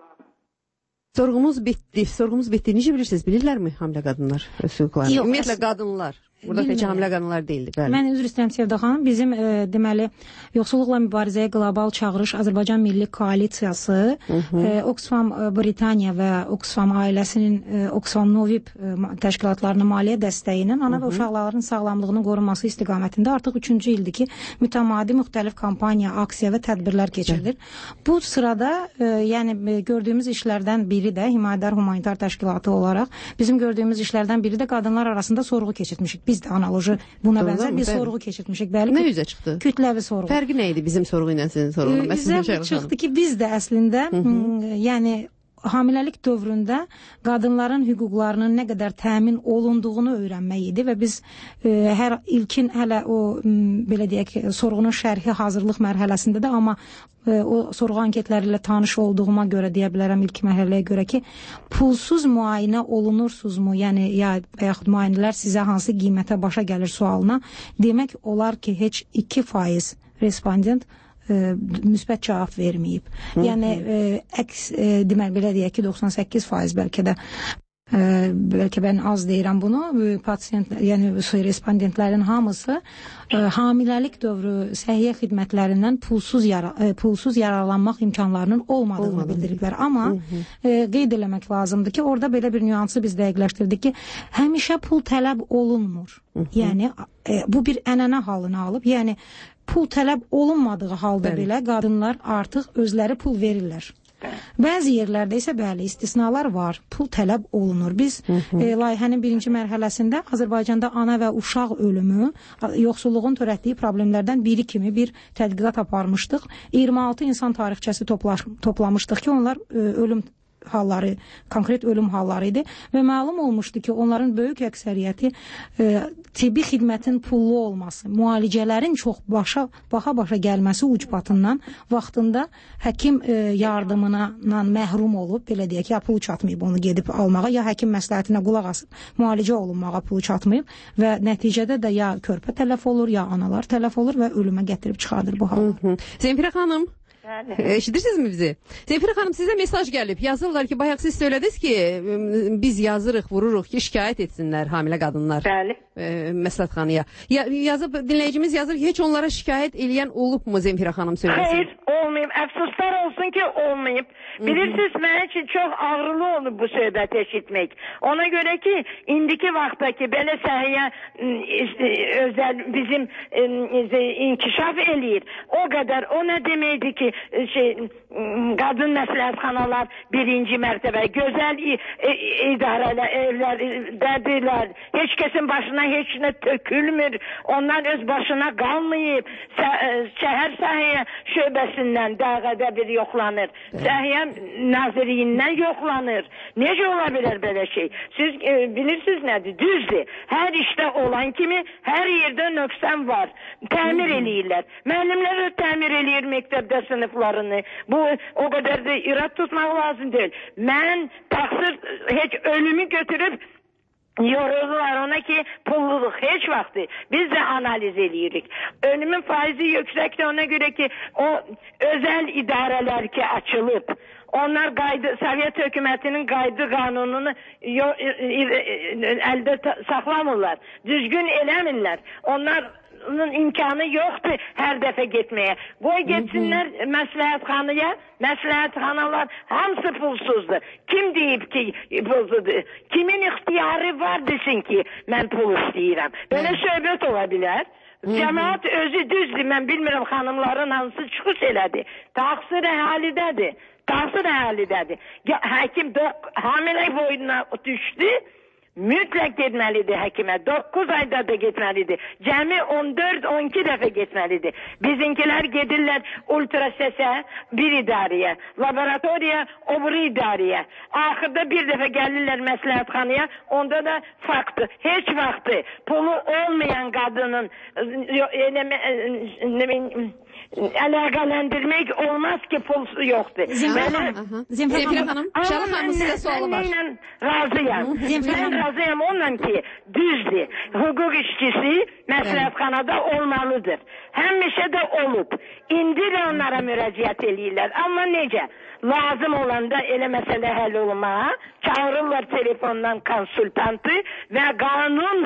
Sorğumuz bitdi. Sorğumuz bitdi. Necə bilirsiniz? Bilirlərmi hamilə qadınlar öz hüquqlarını? Ümumiyyətlə qadınlar. Burada heç hamilə qadınlar deyildi. Bəli. Mən üzr istəyirəm Sevda xanım. Bizim e, deməli yoxsulluqla mübarizəyə qlobal çağırış Azərbaycan Milli Koalisiyası, e, Oxfam e, Britaniya və Oxfam ailəsinin e, Oxfam Novib e, təşkilatlarının maliyyə dəstəyi ilə ana və uşaqların sağlamlığının qorunması istiqamətində artıq üçüncü ildir ki, mütəmadi müxtəlif kampaniya, aksiya və tədbirlər keçirilir. Bu sırada e, yəni e, gördüyümüz işlərdən biri də Himayədar Humanitar Təşkilatı olaraq bizim gördüyümüz işlərdən biri də qadınlar arasında sorğu keçirtmişik. Biz də analoji buna Doğru, bənzər bir bəli. sorğu keçirtmişik. Bəli. Nə üzə çıxdı? Kütləvi sorğu. Fərqi nə idi bizim sorğu ilə sizin sorğunun? Üzə çıxdı ki, biz də əslində Hı -hı. yəni hamiləlik dövründə qadınların hüquqlarının nə qədər təmin olunduğunu öyrənmək idi və biz e, hər ilkin hələ o m, belə deyək sorğunun şərhi hazırlıq mərhələsində də, amma e, o sorğu anketləri ilə tanış olduğuma görə deyə bilərəm ilk mərhələyə görə ki, pulsuz müayinə olunursuzmu? Yəni ya yaxud müayinələr sizə hansı qiymətə başa gəlir sualına demək olar ki, heç iki faiz respondent e, müsbət cavab verməyib. Hı -hı. Yəni e, əks e, demək belə deyək ki, doxsan səkkiz faiz bəlkə də e, bəlkə mən az deyirəm bunu, e, pasient, yəni respondentlərin hamısı e, hamiləlik dövrü səhiyyə xidmətlərindən pulsuz yara, e, pulsuz yararlanmaq imkanlarının olmadığını Olmadı. bildiriblər. Amma Hı -hı. E, qeyd eləmək lazımdır ki, orada belə bir nüansı biz dəqiqləşdirdik ki, həmişə pul tələb olunmur. Hı -hı. Yəni e, bu bir ənənə halını alıb, yəni pul tələb olunmadığı halda bəli. belə qadınlar artıq özləri pul verirlər. Bəzi yerlərdə isə bəli, istisnalar var. Pul tələb olunur. Biz hı -hı. E, layihənin birinci mərhələsində Azərbaycanda ana və uşaq ölümü yoxsulluğun törətdiyi problemlərdən biri kimi bir tədqiqat aparmışdıq. iyirmi altı insan tarixçəsi toplaş, toplamışdıq ki, onlar e, ölüm halları, konkret ölüm halları idi və məlum olmuşdu ki, onların böyük əksəriyyəti e, tibbi xidmətin pullu olması, müalicələrin çox başa baha-başa gəlməsi ucbatından vaxtında həkim e, yardımına məhrum olub, belə deyək ki, ya pulu çatmayıb onu gedib almağa, ya həkim məsləhətinə qulaq asıb müalicə olunmağa pulu çatmayıb və nəticədə də ya körpə tələf olur, ya analar tələf olur və ölümə gətirib çıxardır bu hallar. Zemfirə xanım, eşidirsinizmi bizi? Zemfirə xanım, sizə mesaj gəlib. Yazırlar ki, bayaq siz söylədiniz ki, biz yazırıq, vururuq ki, şikayət etsinlər hamilə qadınlar. Bəli. E, məsləhətxanaya. Ya, yazıb, dinləyicimiz yazır ki, heç onlara şikayət eləyən olubmu Zemfirə xanım söyləsin? Xeyr, olmayıb. Əfsuslar olsun ki, olmayıb. Bilirsiniz, mənim üçün çox ağrılı olub bu söhbət eşitmək. Ona görə ki, indiki vaxtdakı belə səhiyyə özəl bizim inkişaf eləyir. O qədər, o nə deməkdir ki, şey, qadın məsləhətxanalar birinci mərtəbə, gözəl idarələr, evlərdədirlər, heç kəsin başına heç nə tökülmür. Onlar öz başına qalmayıb. Şəhər səhiyyə şöbəsindən Dağədə bir yoxlanır. Səhiyyə naziriyindən yoxlanır. Necə ola bilər belə şey? Siz e, bilirsiniz nədir? Düzdür. Hər işdə olan kimi hər yerdə nöqsən var. Təmir eləyirlər. Müəllimlər də təmir eləyir məktəbdə sınıflarını. Bu o qədər də irad tutmaq lazım deyil. Mən təqsir heç ölümü götürüb yoruldular ona ki pulluluq heç vaxtı. Biz də analiz edirik. Ölümün faizi yüksəkdir ona görə ki o özel idarələr ki açılıb. Onlar qaydı, Sovet hökumətinin qaydı qanununu yo, əldə saxlamırlar. Düzgün eləmirlər. Onlar onun imkanı yoxdur hər dəfə getməyə. Qoy getsinlər məsləhətxanaya, məsləhətxanalar hamısı pulsuzdur. Kim deyib ki pulsuzdur? Kimin ixtiyarı var desin ki mən pul istəyirəm? Belə söhbət ola bilər. Cəmaat özü düzdür, mən bilmirəm xanımların hansı çıxış elədi. Təqsir əhalidədir. Təqsir əhalidədir. Həkim hamilə boyuna düşdü. Mütləq getməlidir həkimə. doqquz ayda da getməlidir. Cəmi on dörd on iki dəfə getməlidir. Bizinkilər gedirlər ultrasəsə bir idarəyə, laboratoriya o biri idarəyə. Axırda bir dəfə gəlirlər məsləhətxanaya, onda da faktı, heç vaxtı pulu olmayan qadının əlaqələndirmək olmaz ki pulsu yoxdur. Zemfira xanım, Şələ xanım sizə sualı var. Mən razıyam. Mən razıyam onunla ki düzdür. Hüquq işçisi məsləhətxanada olmalıdır. Həmişə də olub. İndi də onlara müraciət eləyirlər. Amma necə? Lazım olanda elə məsələ həll olmağa çağırırlar telefondan konsultantı və qanun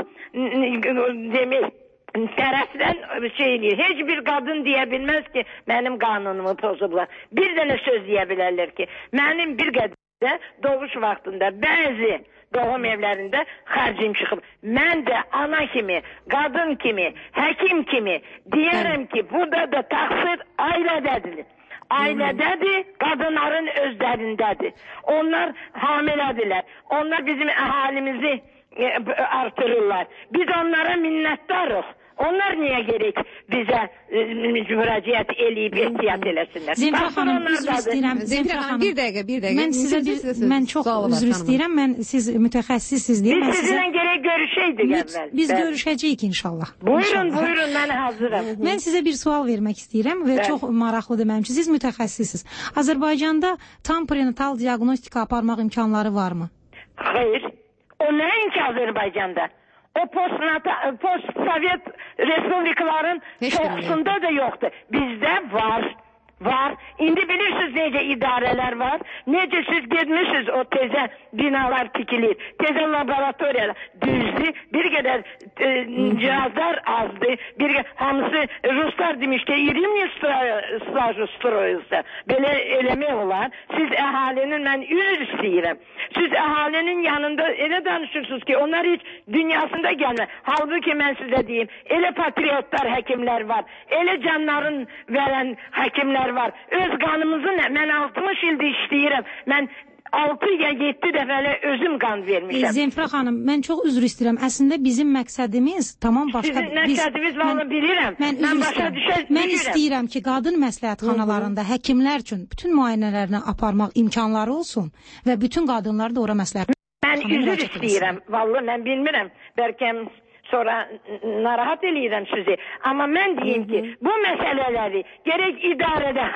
demək tərəfdən şey eləyir. Heç bir qadın deyə bilməz ki, mənim qanunumu pozublar. Bir dənə söz deyə bilərlər ki, mənim bir qədər doğuş vaxtında bəzi doğum evlərində xərcim çıxıb. Mən də ana kimi, qadın kimi, həkim kimi deyərəm ki, burada da təqsir ailədədir. Ailədədir, qadınların özlərindədir. Onlar hamilədirlər. Onlar bizim əhalimizi artırırlar. Biz onlara minnətdarıq. Onlar niyə gerek bizə müraciət eləyib ehtiyat eləsinlər? Zemfira xanım, üzr istəyirəm. Zemfira xanım, bir dəqiqə, bir dəqiqə. Mən sizə bir, mən çox üzr istəyirəm. Mən siz mütəxəssissiniz deyə. Biz sizinlə gerək görüşəydik əvvəl. Biz görüşəcəyik inşallah. Buyurun, buyurun, mən hazıram. Mən sizə bir sual vermək istəyirəm və çox maraqlıdır mənim üçün. Siz mütəxəssissiniz. Azərbaycanda tam prenatal diaqnostika aparmaq imkanları varmı? Xeyr. O nəinki Azərbaycanda? O post-Sovet respublikaların çoxsunda da yoxdur. Bizdə var. Var. İndi bilirsiniz necə idarələr var. Necə siz gedmişsiniz o tezə binalar tikilir. Tezə laboratoriyalar. Düzdür. Bir qədər e, cihazlar azdır. Bir qədər, hamısı Ruslar demiş ki yirmi yıl stajı stроился. Belə eləmək olar. Siz əhalinin, mən üzr istəyirəm. Siz əhalinin yanında elə danışırsınız ki onlar hiç dünyasında gəlmir. Halbuki mən sizə deyim. Elə patriotlar həkimlər var. Elə canların verən həkimlər var. Öz qanımızı nə? Mən altmış ildir işləyirəm. Mən altı ya yeddi dəfələ özüm qan vermişəm. Zemfira xanım, mən çox üzr istəyirəm. Əslində bizim məqsədimiz tamam başqa. Sizin məqsədiniz vallahi bilirəm. Mən, mən, başa düşər, mən istəyirəm ki, qadın məsləhətxanalarında həkimlər üçün bütün müayinələrini aparmaq imkanları olsun və bütün qadınlar da ora məsləhət. Mən üzr istəyirəm. Vallahi mən bilmirəm. Bəlkə sonra narahat eləyirəm sizi. Amma mən deyim ki, bu məsələləri gerək idarədə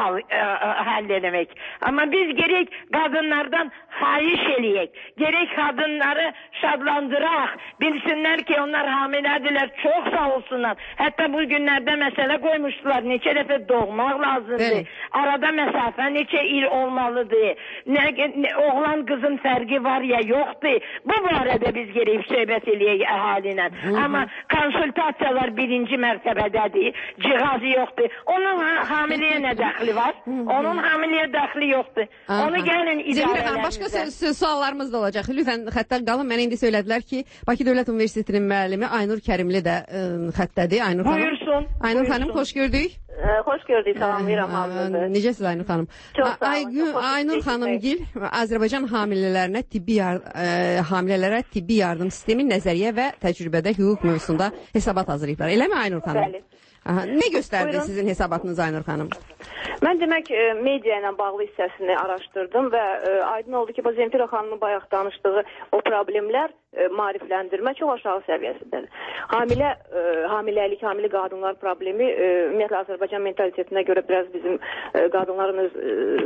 həll eləmək. Amma biz gerək qadınlardan xahiş eləyək. Gerək qadınları şadlandıraq. Bilsinlər ki, onlar hamilədirlər. Çox sağ olsunlar. Hətta bu günlərdə məsələ qoymuşdular. Neçə dəfə doğmaq lazımdır. Evet. Arada məsafə neçə il olmalıdır. Nə, nə, oğlan qızın fərqi var ya yoxdur. Bu barədə biz gerək söhbət eləyək əhalinə. Amma konsultasiyalar birinci mərtəbədədir. Cihazı yoxdur. Onun hamiləyə nə dəxli var? Onun hamiləyə dəxli yoxdur. Onu gəlin idarələrdə. Başqa suallarımız da olacaq. Lütfən xəttdən qalın. Mənə indi söylədilər ki, Bakı Dövlət Universitetinin müəllimi Aynur Kərimli də ə, xəttədir. Aynur xanım. Buyursun. Aynur xanım, xoş gördük. Xoş gördük, salamlayıram hamınızı. Necəsiz Aynur xanım? Çox sağ olun. Aynur xanımgil Azərbaycan hamilələrə tibbi hamilələrə tibbi yardım sistemi, nəzəriyyə və təcrübədə hüquq mövzusunda hesabat hazırlayıblar. Eləmi Aynur xanım? Bəli. Aha, nə göstərdi Buyurun. sizin hesabatınız Aynur xanım? Mən demək media ilə bağlı hissəsini araşdırdım və aydın oldu ki, Zemfira xanımın bayaq danışdığı o problemlər maarifləndirmə çox aşağı səviyyəsindədir. Hamilə, hamiləlik, hamilə qadınlar problemi ümumiyyətlə Azərbaycan mentalitetinə görə biraz bizim qadınların öz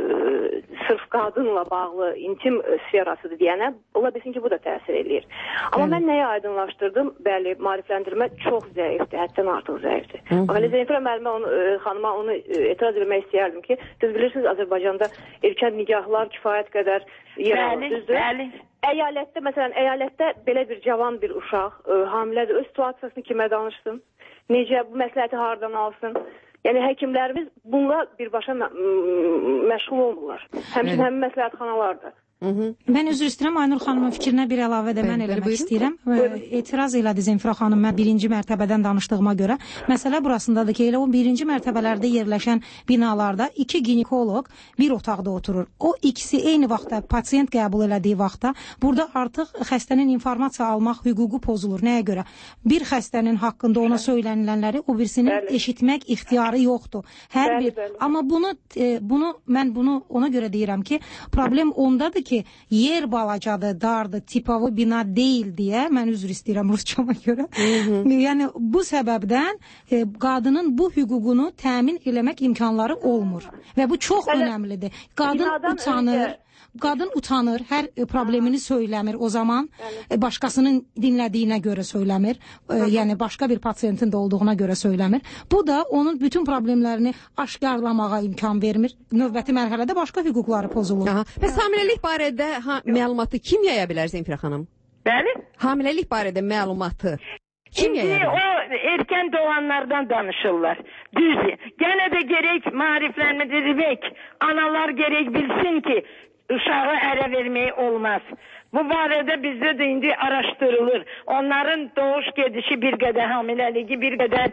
sırf qadınla bağlı intim sferasıdır deyənə, ola bilsin ki, bu da təsir eləyir. Amma mən nəyə aydınlaşdırdım? Bəli, maarifləndirmə çox zəifdir, həddən artıq zəifdir. Elə Zemfira müəllimə onu, xanıma onu etiraz etmək istəyərdim ki, siz bilirsiniz Azərbaycanda erkən nikahlar kifayət qədər yer alır, düzdür? Bəli. Əyalətdə, məsələn, əyalətdə belə bir cavan bir uşaq ə, hamilədir, öz situasiyasını kimə danışsın, necə bu məsləhəti hardan alsın? Yəni, həkimlərimiz bununla birbaşa mə məşğul olmurlar. Həmçin həmin məsləhətxanalarda. Mən üzr istəyirəm, Aynur xanımın fikrinə bir əlavə də mən eləmək istəyirəm. Etiraz elədi Zemfira xanım, mən birinci mərtəbədən danışdığıma görə. Məsələ burasındadır ki, elə o birinci mərtəbələrdə yerləşən binalarda iki ginekoloq bir otaqda oturur. O ikisi eyni vaxtda pasiyent qəbul elədiyi vaxtda burada artıq xəstənin informasiya almaq hüququ pozulur. Nəyə görə? Bir xəstənin haqqında ona söylənilənləri o birisinin eşitmək ixtiyarı yoxdur. Hər bir. Amma bunu bunu mən bunu ona görə deyirəm ki, problem ondadır ki, ki, yer balacadır, dardır, tipovo bina deyil deyə, mən üzr istəyirəm rusçama görə. Yəni, bu səbəbdən e, qadının bu hüququnu təmin eləmək imkanları olmur. Və bu çox Hələ, önəmlidir. Qadın utanır. Öncə... Qadın utanır, hər problemini söyləmir o zaman, e, başqasının dinlədiyinə görə söyləmir, e, yəni başqa bir pasiyentin də olduğuna görə söyləmir. Bu da onun bütün problemlərini aşkarlamağa imkan vermir. Növbəti mərhələdə başqa hüquqları pozulur. Aha. Bəs hamiləlik barədə ha, məlumatı kim yaya bilər Zemfira xanım? Bəli? Hamiləlik barədə məlumatı kim yaya bilər? O erkən doğanlardan danışırlar. Düz. Gene de gerek mariflendirmek, analar gerek bilsin ki uşağı ərə verməyi olmaz. Bu barədə bizdə də indi araşdırılır. Onların doğuş gedişi bir qədər hamiləliyi bir qədər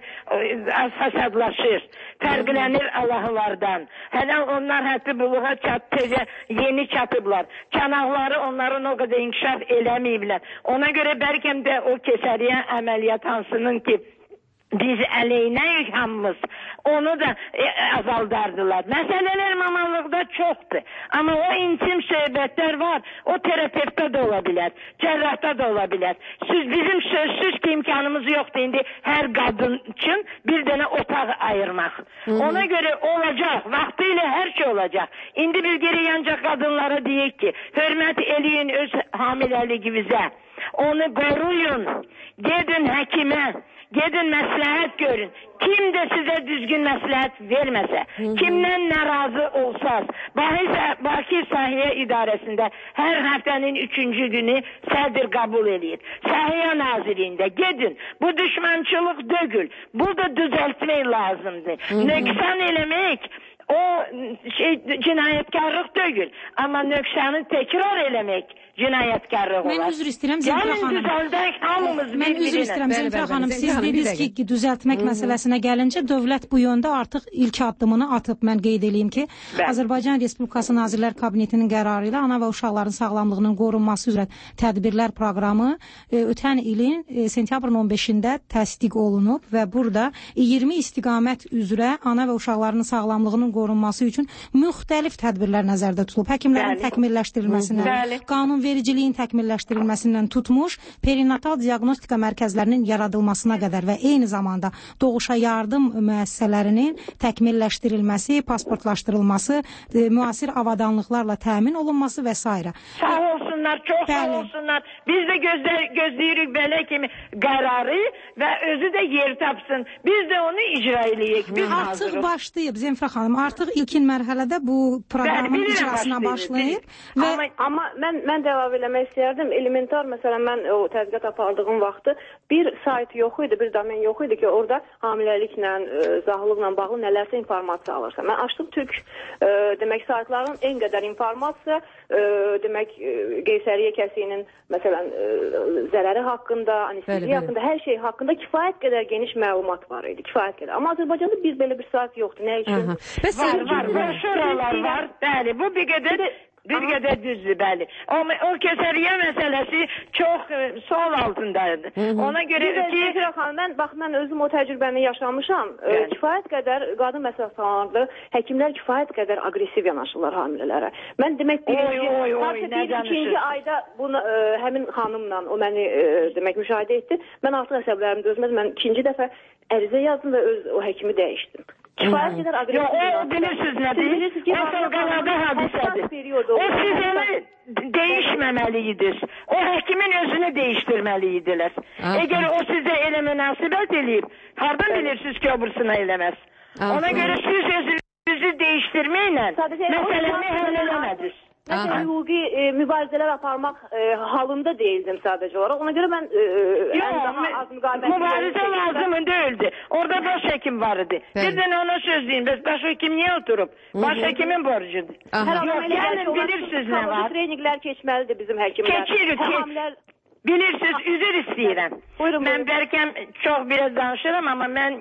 fəsadlaşır. Fərqlənir Allahlardan. Hələ onlar hətta buluğa çatdıca yeni çatıblar. Çanaqları onların o qədər inkişaf eləməyiblər. Ona görə bəlkə də o kesəriyyə əməliyyat hansının ki biz əleyhinəyik hamımız, onu da e, azaldardılar. Məsələlər mamalıqda çoxdur. Amma o intim söhbətlər var, o terapevtdə də ola bilər, cərrahda da ola bilər. Siz, bizim sözsüz ki imkanımız yoxdur indi hər qadın üçün bir dənə otaq ayırmaq. Hı -hı. Ona görə olacaq, vaxtıyla hər şey olacaq. İndi bir geri yancaq qadınlara deyək ki, hörmət eləyin öz hamiləliyinizə, onu qoruyun, gedin həkimə, gedin məsləhət görün. Kim də sizə düzgün məsləhət verməsə, Hı -hı. kimdən narazı olsaz, Bakı Səhiyyə İdarəsində hər həftənin üçüncü günü sədr qəbul edir. Səhiyyə Nazirliyində gedin. Bu düşmançılıq deyil. Bu da düzəltmək lazımdır. Nöqsan eləmək o şey cinayətkarlıq deyil. Amma nöqsanı təkrar eləmək cinayətkarlıq olar. Mən üzr istəyirəm Zemfira xanım. Mən üzr istəyirəm Zemfira xanım. Siz dediniz ki, düzəltmək məsələsinə gəlincə dövlət bu yöndə artıq ilk addımını atıb. Mən qeyd edeyim ki, Bəli. Azərbaycan Respublikası Nazirlər Kabinetinin qərarı ilə ana və uşaqların sağlamlığının qorunması üzrə tədbirlər proqramı ötən ilin sentyabrın on beşində təsdiq olunub və burada iyirmi istiqamət üzrə ana və uşaqların sağlamlığının qorunması üçün müxtəlif tədbirlər nəzərdə tutulub. Həkimlərin Bəli. təkmilləşdirilməsindən, Bəli. qanunvericiliyin təkmilləşdirilməsindən tutmuş, perinatal diaqnostika mərkəzlərinin yaradılmasına qədər və eyni zamanda doğuşa yardım müəssisələrinin təkmilləşdirilməsi, pasportlaşdırılması, e, müasir avadanlıqlarla təmin olunması və s. Sağ olsunlar, çox Bəli. sağ olsunlar. Biz də gözlə, gözləyirik belə kimi qərarı və özü də yer tapsın. Biz də onu icra eləyək. Biz Artıq hazırıq. başlayıb Zemfira xanım, artıq ilkin mərhələdə bu proqramın Bəli, icrasına başlayıb. Və... Amma, amma mən, mən də əlavə eləmək istəyərdim. Elementar, məsələn, mən o tədqiqat apardığım vaxtı bir sayt yox idi, bir domen yox idi ki, orada hamiləliklə, e, zahılıqla bağlı nələrsə informasiya alırsa. Mən açdım Türk e, demək saytların en qədər informasiya e, demək e, qeysəriyyə kəsiyinin məsələn ə, zərəri haqqında, anesteziya haqqında, hər şey haqqında kifayət qədər geniş məlumat var idi, kifayət qədər. Amma Azərbaycanda biz belə bir saat yoxdur. Nə üçün? Var, var, broşuralar var. Bəli, bu bir qədər Bir qədər düzdür, bəli. O, o kəsəriyyə məsələsi çox e, sual altındaydı. Hı -hı. Ona görə ki... Zeyfira xanım, mən, bax, mən özüm o təcrübəni yaşamışam. E, kifayət qədər qadın məsələlərində həkimlər kifayət qədər aqressiv yanaşırlar hamilələrə. Mən demək birinci, oy, oy, oy, bir, ikinci ayda bunu, e, həmin xanımla o məni e, demək müşahidə etdi. Mən artıq əsəblərim dözməz. Mən ikinci dəfə ərizə yazdım və öz o həkimi dəyişdim. Kifayət qədər aqressiv. Yox, o bilirsiniz nədir? O fövqəladə hadisədir. O siz elə dəyişməməliyidir. O həkimin özünü dəyişdirməliyidirlər. Əgər o sizə elə münasibət eləyib, hardan bilirsiniz ki, o bursuna eləməz? Ona görə siz özünüzü dəyişdirməklə məsələni həll eləmədiniz. Mən hüquqi e, mübarizələr aparmaq e, halında değildim sadəcə olaraq. Ona görə mən e, Yox, mübarizə lazım deyildi. Orada baş həkim var idi. Bir dənə ona söz deyin. Baş həkim niyə oturub? Baş həkimin borcudur. Yox, gəlin bilirsiniz nə var? Treninqlər keçməlidir bizim həkimlər. Keçirik. Bilirsiniz, üzr istəyirəm. Buyurun, mən bəlkə çox biraz danışıram, amma mən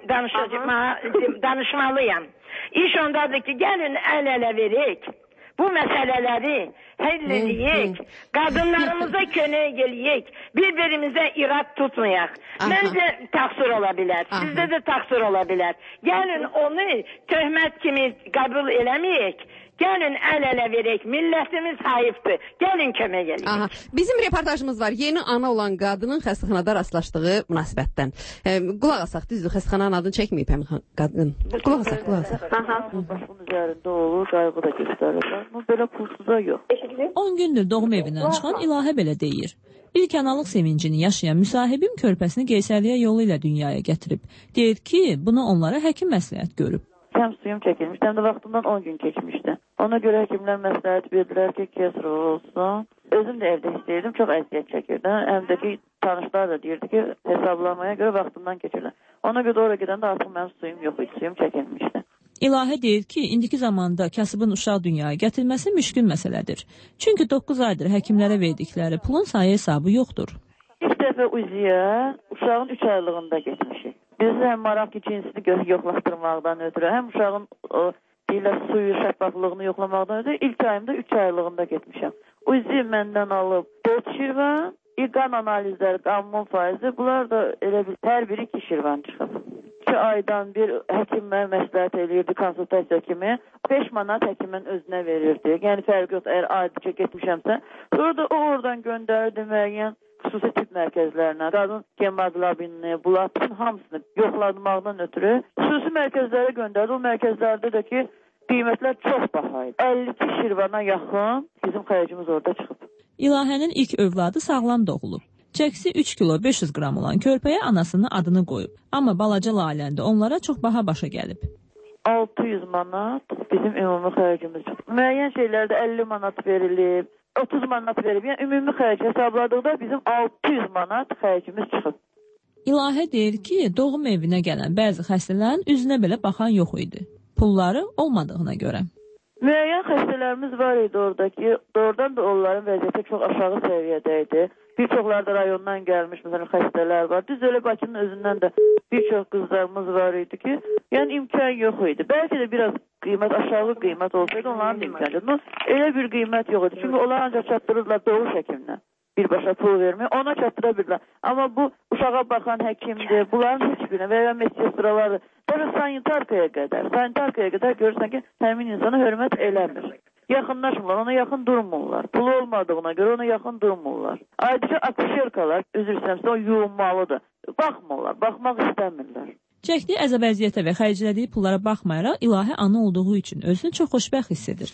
danışmalıyam. İş ondadır ki, gəlin əl-ələ verək. Bu məsələləri həll edəyik, qadınlarımıza kömək eləyik, bir-birimizə irad tutmayaq. Məncə təqsir ola bilər, sizdə də təqsir ola bilər. Gəlin onu töhmət kimi qəbul eləməyək, gəlin əl-ələ verək, millətimiz hayıfdır, gəlin kömək eləyik. Bizim reportajımız var, yeni ana olan qadının xəstəxanada rastlaşdığı münasibətdən. E, qulaq asaq, düzdür, xəstəxananın adını çəkməyib həmin qadın. Qulaq asaq, qulaq asaq. Başımın üzərində olur, qayğı da göstərirlər. Bu belə pulsuza yox. on gündür doğum evindən çıxan İlahə belə deyir. İlk analıq sevincini yaşayan müsahibim körpəsini qeysəriyyə yolu ilə dünyaya gətirib. Deyir ki, bunu onlara həkim məsləhət görüb. Həm suyum çəkilmişdi, həm də vaxtından on gün keçmişdi. Ona görə həkimlər məsləhət verdilər ki, kəsr olsun. Özüm də evdə istəyirdim, çox əziyyət çəkirdim. Həm də ki, tanışlar da deyirdi ki, hesablamaya görə vaxtından keçirlər. Ona görə oraya gedəndə artıq mənim suyum yox idi, suyum çəkilmişdi. İlahə deyir ki, indiki zamanda kasıbın uşaq dünyaya gətirməsi müşkül məsələdir. Çünki doqquz aydır həkimlərə verdikləri pulun sayı hesabı yoxdur. İlk dəfə uziyə uşağın üç aylığında getmişik. Biz həm maraq ki, cinsini yoxlaşdırmaqdan ötürü, həm uşağın o, deyirlər, suyu, şəffaflığını yoxlamaqdan ötürü ilk ayımda üç aylığında getmişəm. Uzi məndən alıb dörd şirvan, qan analizləri, qanmun faizi, bunlar da elə bir, hər biri iki şirvan çıxıb. iki aydan bir həkimə məsləhət eləyirdi, konsultasiya kimi, beş manat həkimin özünə verirdi. Yəni fərq yox, əgər aydıca getmişəmsə, sonra da o oradan göndərdi müəyyən xüsusi tibb mərkəzlərinə, qadın hemoglobinini, bunlar bütün hamısını yoxladmaqdan ötürü xüsusi mərkəzlərə göndərdi. O mərkəzlərdə də ki, qiymətlər çox bahaydı. əlli iki şirvana yaxın bizim xərcimiz orada çıxıb. İlahənin ilk övladı sağlam doğulub. Çəkisi üç kilo beş yüz qram olan körpəyə anasının adını qoyub. Amma balaca Laləndə onlara çox baha başa gəlib. altı yüz manat bizim ümumi xərcimiz çıxıb. Müəyyən şeylərdə əlli manat verilib, otuz manat verib. Yəni ümumi xərc hesabladıqda bizim altı yüz manat xərcimiz çıxıb. İlahə deyir ki, doğum evinə gələn bəzi xəstələrin üzünə belə baxan yox idi. Pulları olmadığına görə. Müəyyən xəstələrimiz var idi orada ki, doğrudan da onların vəziyyəti çox aşağı səviyyədə idi. Bir çoxları da rayondan gəlmiş məsələn xəstələr var. Düz elə Bakının özündən də bir çox qızlarımız var idi ki, yəni imkan yox idi. Bəlkə də biraz qiymət, aşağı qiymət olsaydı onların imkanı. Elə bir qiymət yox idi. Çünki onlar ancaq çatdırırlar doğuş həkiminə. Birbaşa pul vermək, ona çatdıra bilirlər. Amma bu uşağa baxan həkimdir, bunların heç birinə və ya medsestralardır. Dəvə sanitarkaya qədər, sanitarkaya qədər görürsən ki, həmin insana hörmət eləmir. Yaxınlaşmırlar, ona yaxın durmurlar. Pulu olmadığına görə ona yaxın durmurlar. Ayrıca akuşerkalar, üzr istəmirsə, o yuyunmalıdır. Baxmırlar, baxmaq istəmirlər. Çəkdiyi əzab əziyyətə və xərclədiyi pullara baxmayaraq, İlahə ana olduğu üçün özünü çox xoşbəxt hiss edir.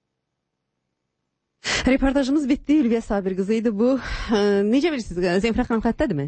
Reportajımız bitdi. Ülviyə Sabir qızı idi bu. Necə bilirsiniz? Zemfirə xanım xəttədirmi?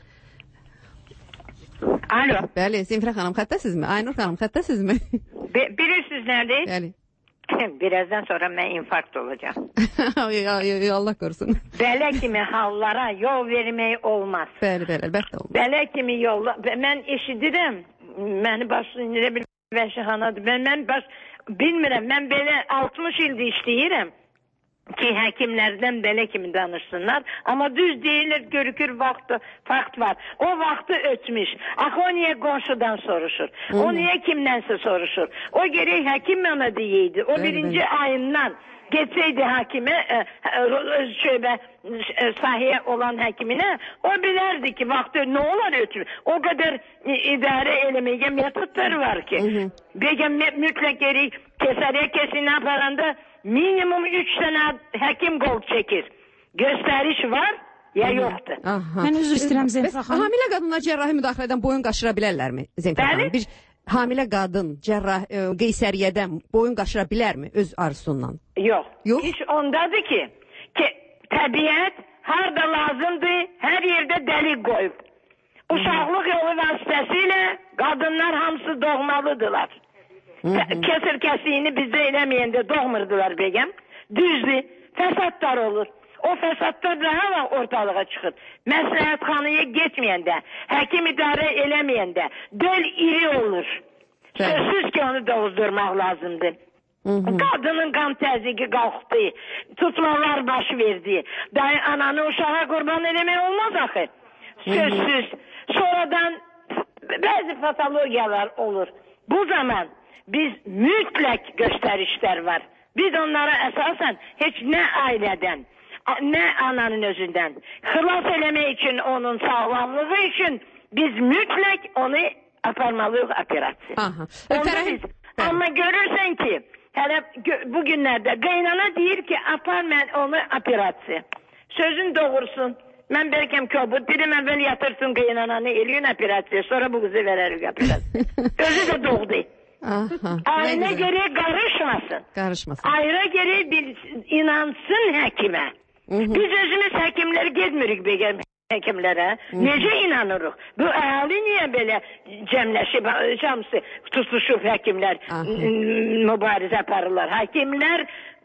Alo. Bəli, Zemfirə xanım xəttəsizmi? Aynur xanım xəttəsizmi? Bilirsiniz nədir? Bəli. Birazdan sonra mən infarkt olacağım. Allah qorusun. Belə kimi hallara yol vermək olmaz. Bəli, bəli, əlbəttə olmaz. Belə kimi yolla... Mən eşidirəm, məni başlayınca bir vəhşihanadır. Mən, mən baş... Bilmirəm, mən belə altmış ildir işləyirəm. ki həkimlərdən belə kimi danışsınlar. Amma düz deyilir, görükür vaxtı, fakt var. O vaxtı ötmüş. Axı o niyə qonşudan soruşur? Hı -hı. O niyə kimdənsə soruşur? O gerək həkim ona deyəydi. O birinci evet. ayından geçseydi hakime, öz şöbə sahiyə olan həkimine, o bilərdi ki, vaxtı nə olar ötür? O qədər idarə eləməyə metodları var ki. Bəgəm mütləq gerək kesariyə kesini aparanda minimum üç sənə həkim qol çəkir. Göstəriş var, ya yoxdur. Mən üzr istəyirəm Zemfira xanım. Hamilə qadınlar cərrahi müdaxilədən boyun qaşıra bilərlərmi Zemfira xanım? Bir hamilə qadın cərrah qeysəriyyədən boyun qaşıra bilərmi öz arzusundan? Yox. Yox. İş ondadır ki, ki təbiət harda lazımdır, hər yerdə dəlik qoyub. Uşaqlıq yolu vasitəsilə qadınlar hamısı doğmalıdırlar. Kesir kesiyini bizde eləməyəndə doğmurdular bəgəm. Düzdür, fəsadlar olur. O fəsadlar daha ortalığa çıxır. Məsləhətxanaya getməyəndə, həkim idarə eləməyəndə döl iri olur. Sözsüz ki, onu doğuzdurmaq lazımdır. Qadının qan təzyiqi qalxdı, tutmalar baş verdi. Dayı ananı uşağa qurban eləmək olmaz axı. Sözsüz. Sonradan bəzi patologiyalar olur. Bu zaman biz mütləq göstərişlər var. Biz onlara əsasən heç nə ailədən, nə ananın özündən xilas eləmək üçün, onun sağlamlığı üçün biz mütləq onu aparmalıyıq operasiya. Biz, amma görürsən ki, hələ bu günlərdə qaynana deyir ki, apar mən onu operasiya. Sözün doğursun. Mən bəlkəm köbud dedim, əvvəl yatırsın qaynananı, eləyin operasiya, sonra bu qızı verərik operasiya. Özü də doğdu. Ayrına gerek karışmasın. Karışmasın. Ayrına gerek bir inansın həkimə. Biz özümüz həkimləri gezmirik bəgəm həkimlərə. Necə inanırıq? Bu əhali niyə belə cəmləşib, hamısı tutuşub həkimlər mübarizə aparırlar. Həkimlər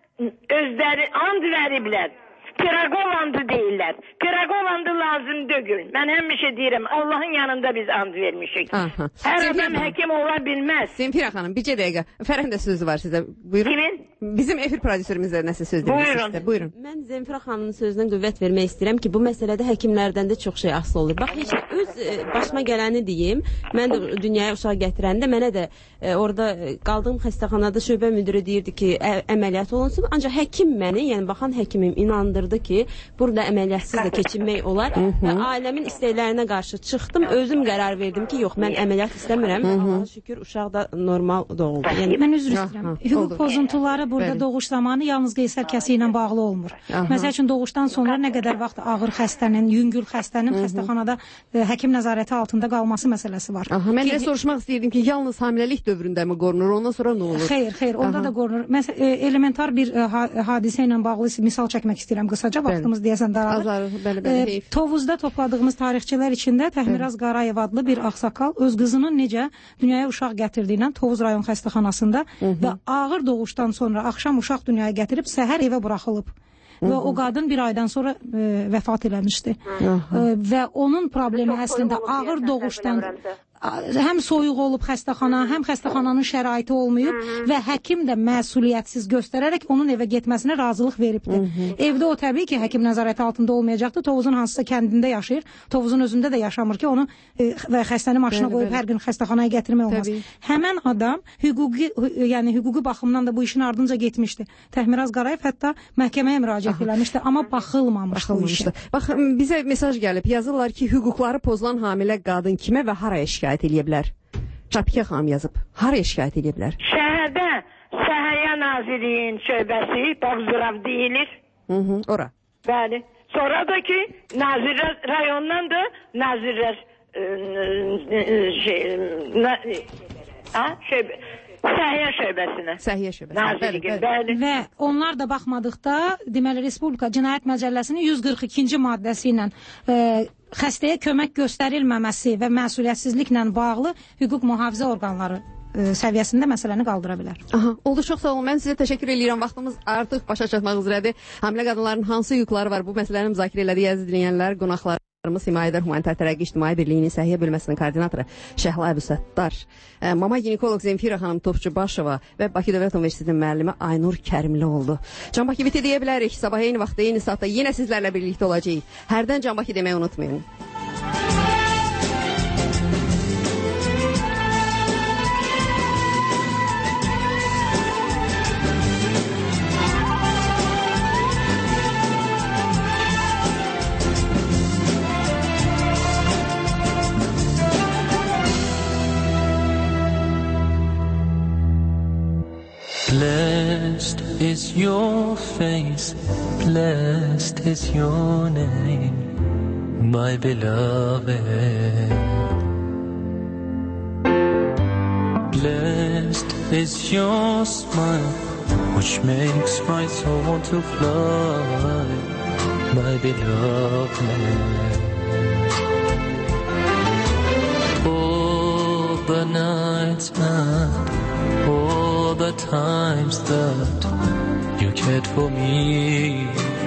özləri and veriblər. Piragovandı deyirlər. Piragovandı lazım dögül. Mən həmişə deyirəm, Allahın yanında biz and vermişik. Hər adam həkim ola bilməz. Zemfira xanım, bircə dəqiqə. Fərhən də sözü var sizə. Buyurun. Kimin? Bizim efir prodüserimizlə nəsə söz demişsiniz. Buyurun. Mən Zemfira xanımın sözünə qüvvət vermək istəyirəm ki, bu məsələdə həkimlərdən də çox şey asılı olur. Bax, heç öz başıma gələni deyim. Mən də dünyaya uşaq gətirəndə mənə də e, orada qaldığım xəstəxanada şöbə müdürü deyirdi ki, ə, əməliyyat olunsun. Ancaq həkim məni, yəni baxan həkimim inandırdı ki, burada əməliyyatsız da keçinmək olar və ailəmin istəklərinə qarşı çıxdım, özüm qərar verdim ki, yox, mən əməliyyat istəmirəm. Allaha şükür uşaq da normal doğuldu. Yəni mən üzr istəyirəm. Hüquq pozuntuları burada Bəli. Doğuş zamanı yalnız qeysər kəsiyi ilə bağlı olmur. Aha. Məsəl üçün doğuşdan sonra nə qədər vaxt ağır xəstənin, yüngül xəstənin Hı -hı. xəstəxanada ə, həkim nəzarəti altında qalması məsələsi var. Aha, mən də soruşmaq istəyirdim ki, yalnız hamiləlik dövründə mi qorunur, ondan sonra nə olur? Xeyr, xeyr, onda Aha. da qorunur. Məsəl elementar bir ə, hadisə ilə bağlı misal çəkmək istəyirəm qısaca. Vaxtımız deyəsən daralır. E, Tovuzda topladığımız tarixçilər içində Təhmiraz Qarayev adlı bir ağsaqqal öz qızının necə dünyaya uşaq gətirdiyindən Tovuz rayon xəstəxanasında Hı -hı. və ağır doğuşdan sonra axşam uşaq dünyaya gətirib səhər evə buraxılıb. Hı -hı. Və o qadın bir aydan sonra e, vəfat eləmişdi. E, və onun problemi əslində ağır doğuşdan həm soyuq olub xəstəxana, həm xəstəxananın şəraiti olmayıb Hı -hı. və həkim də məsuliyyətsiz göstərərək onun evə getməsinə razılıq veribdi. Hı -hı. Evdə o təbii ki, həkim nəzarəti altında olmayacaqdı. Tovuzun hansısa kəndində yaşayır. Tovuzun özündə də yaşamır ki, onu e, və xəstəni maşına bəli, qoyub bəli. hər gün xəstəxanaya gətirmək olmaz. Təbii. Həmən adam hüquqi, yəni hüquqi baxımdan da bu işin ardınca getmişdi. Təhmiraz Qarayev hətta məhkəməyə müraciət eləmişdi, amma baxılmamışdı bu işə. Bax, bizə mesaj gəlib. Yazırlar ki, hüquqları pozulan hamilə qadın kimə və haraya şikayət eləyə bilər? Çapikə xanım yazıb. Haraya şikayət eləyə bilər? Şəhərdə Səhiyyə Nazirliyin şöbəsi, Bağzırav deyilir. Hı hı, ora. Bəli. Sonra da ki, Nazirlər rayondan da Nazirlər e, e, şey, na, ha, şöbə, Səhiyyə şöbəsinə. Səhiyyə şöbəsinə. Nazirliyin, bəli. Və onlar da baxmadıqda, deməli, Respublika Cinayət Məcəlləsinin yüz qırx ikinci maddəsi ilə e, xəstəyə kömək göstərilməməsi və məsuliyyətsizliklə bağlı hüquq mühafizə orqanları ə, səviyyəsində məsələni qaldıra bilər. Aha, oldu, çox sağ olun. Mən sizə təşəkkür edirəm. Vaxtımız artıq başa çatmaq üzrədir. Hamilə qadınların hansı hüquqları var? Bu məsələni müzakirə elədik, əziz dinləyənlər, qonaqlar. Himayədar Humanitar Tərəqqi İctimai Birliyinin Səhiyyə Bölməsinin koordinatoru Şəhla Əbüsəttar, mama ginekolog Zemfira xanım Topçubaşova və Bakı Dövlət Universitetinin müəllimi Aynur Kərimli oldu. Can Bakı biti deyə bilərik. Sabah eyni vaxtda, eyni saatda yenə sizlərlə birlikdə olacağıq. Hərdən Can Bakı deməyi unutmayın. Blessed is your face, blessed is your name, my beloved. Blessed is your smile, which makes my soul to fly, my beloved. All the nights and all the times that you cared for me,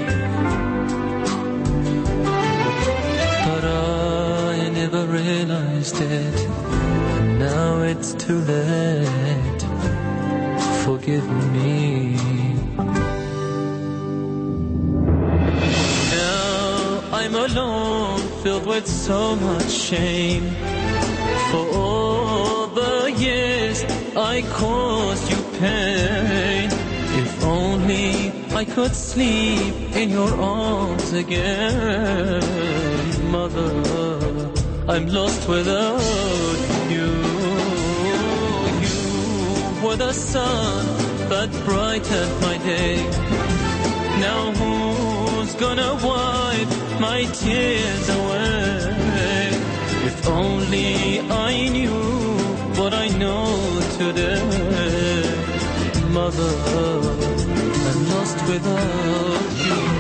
but I never realized it, and now it's too late. Forgive me. Now I'm alone, filled with so much shame for all the years I caused you pain. If only I could sleep in your arms again. Mother, I'm lost without you. You were the sun that brightened my day. Now who's gonna wipe my tears away? If only I knew what I know today. Mother, I'm lost without you.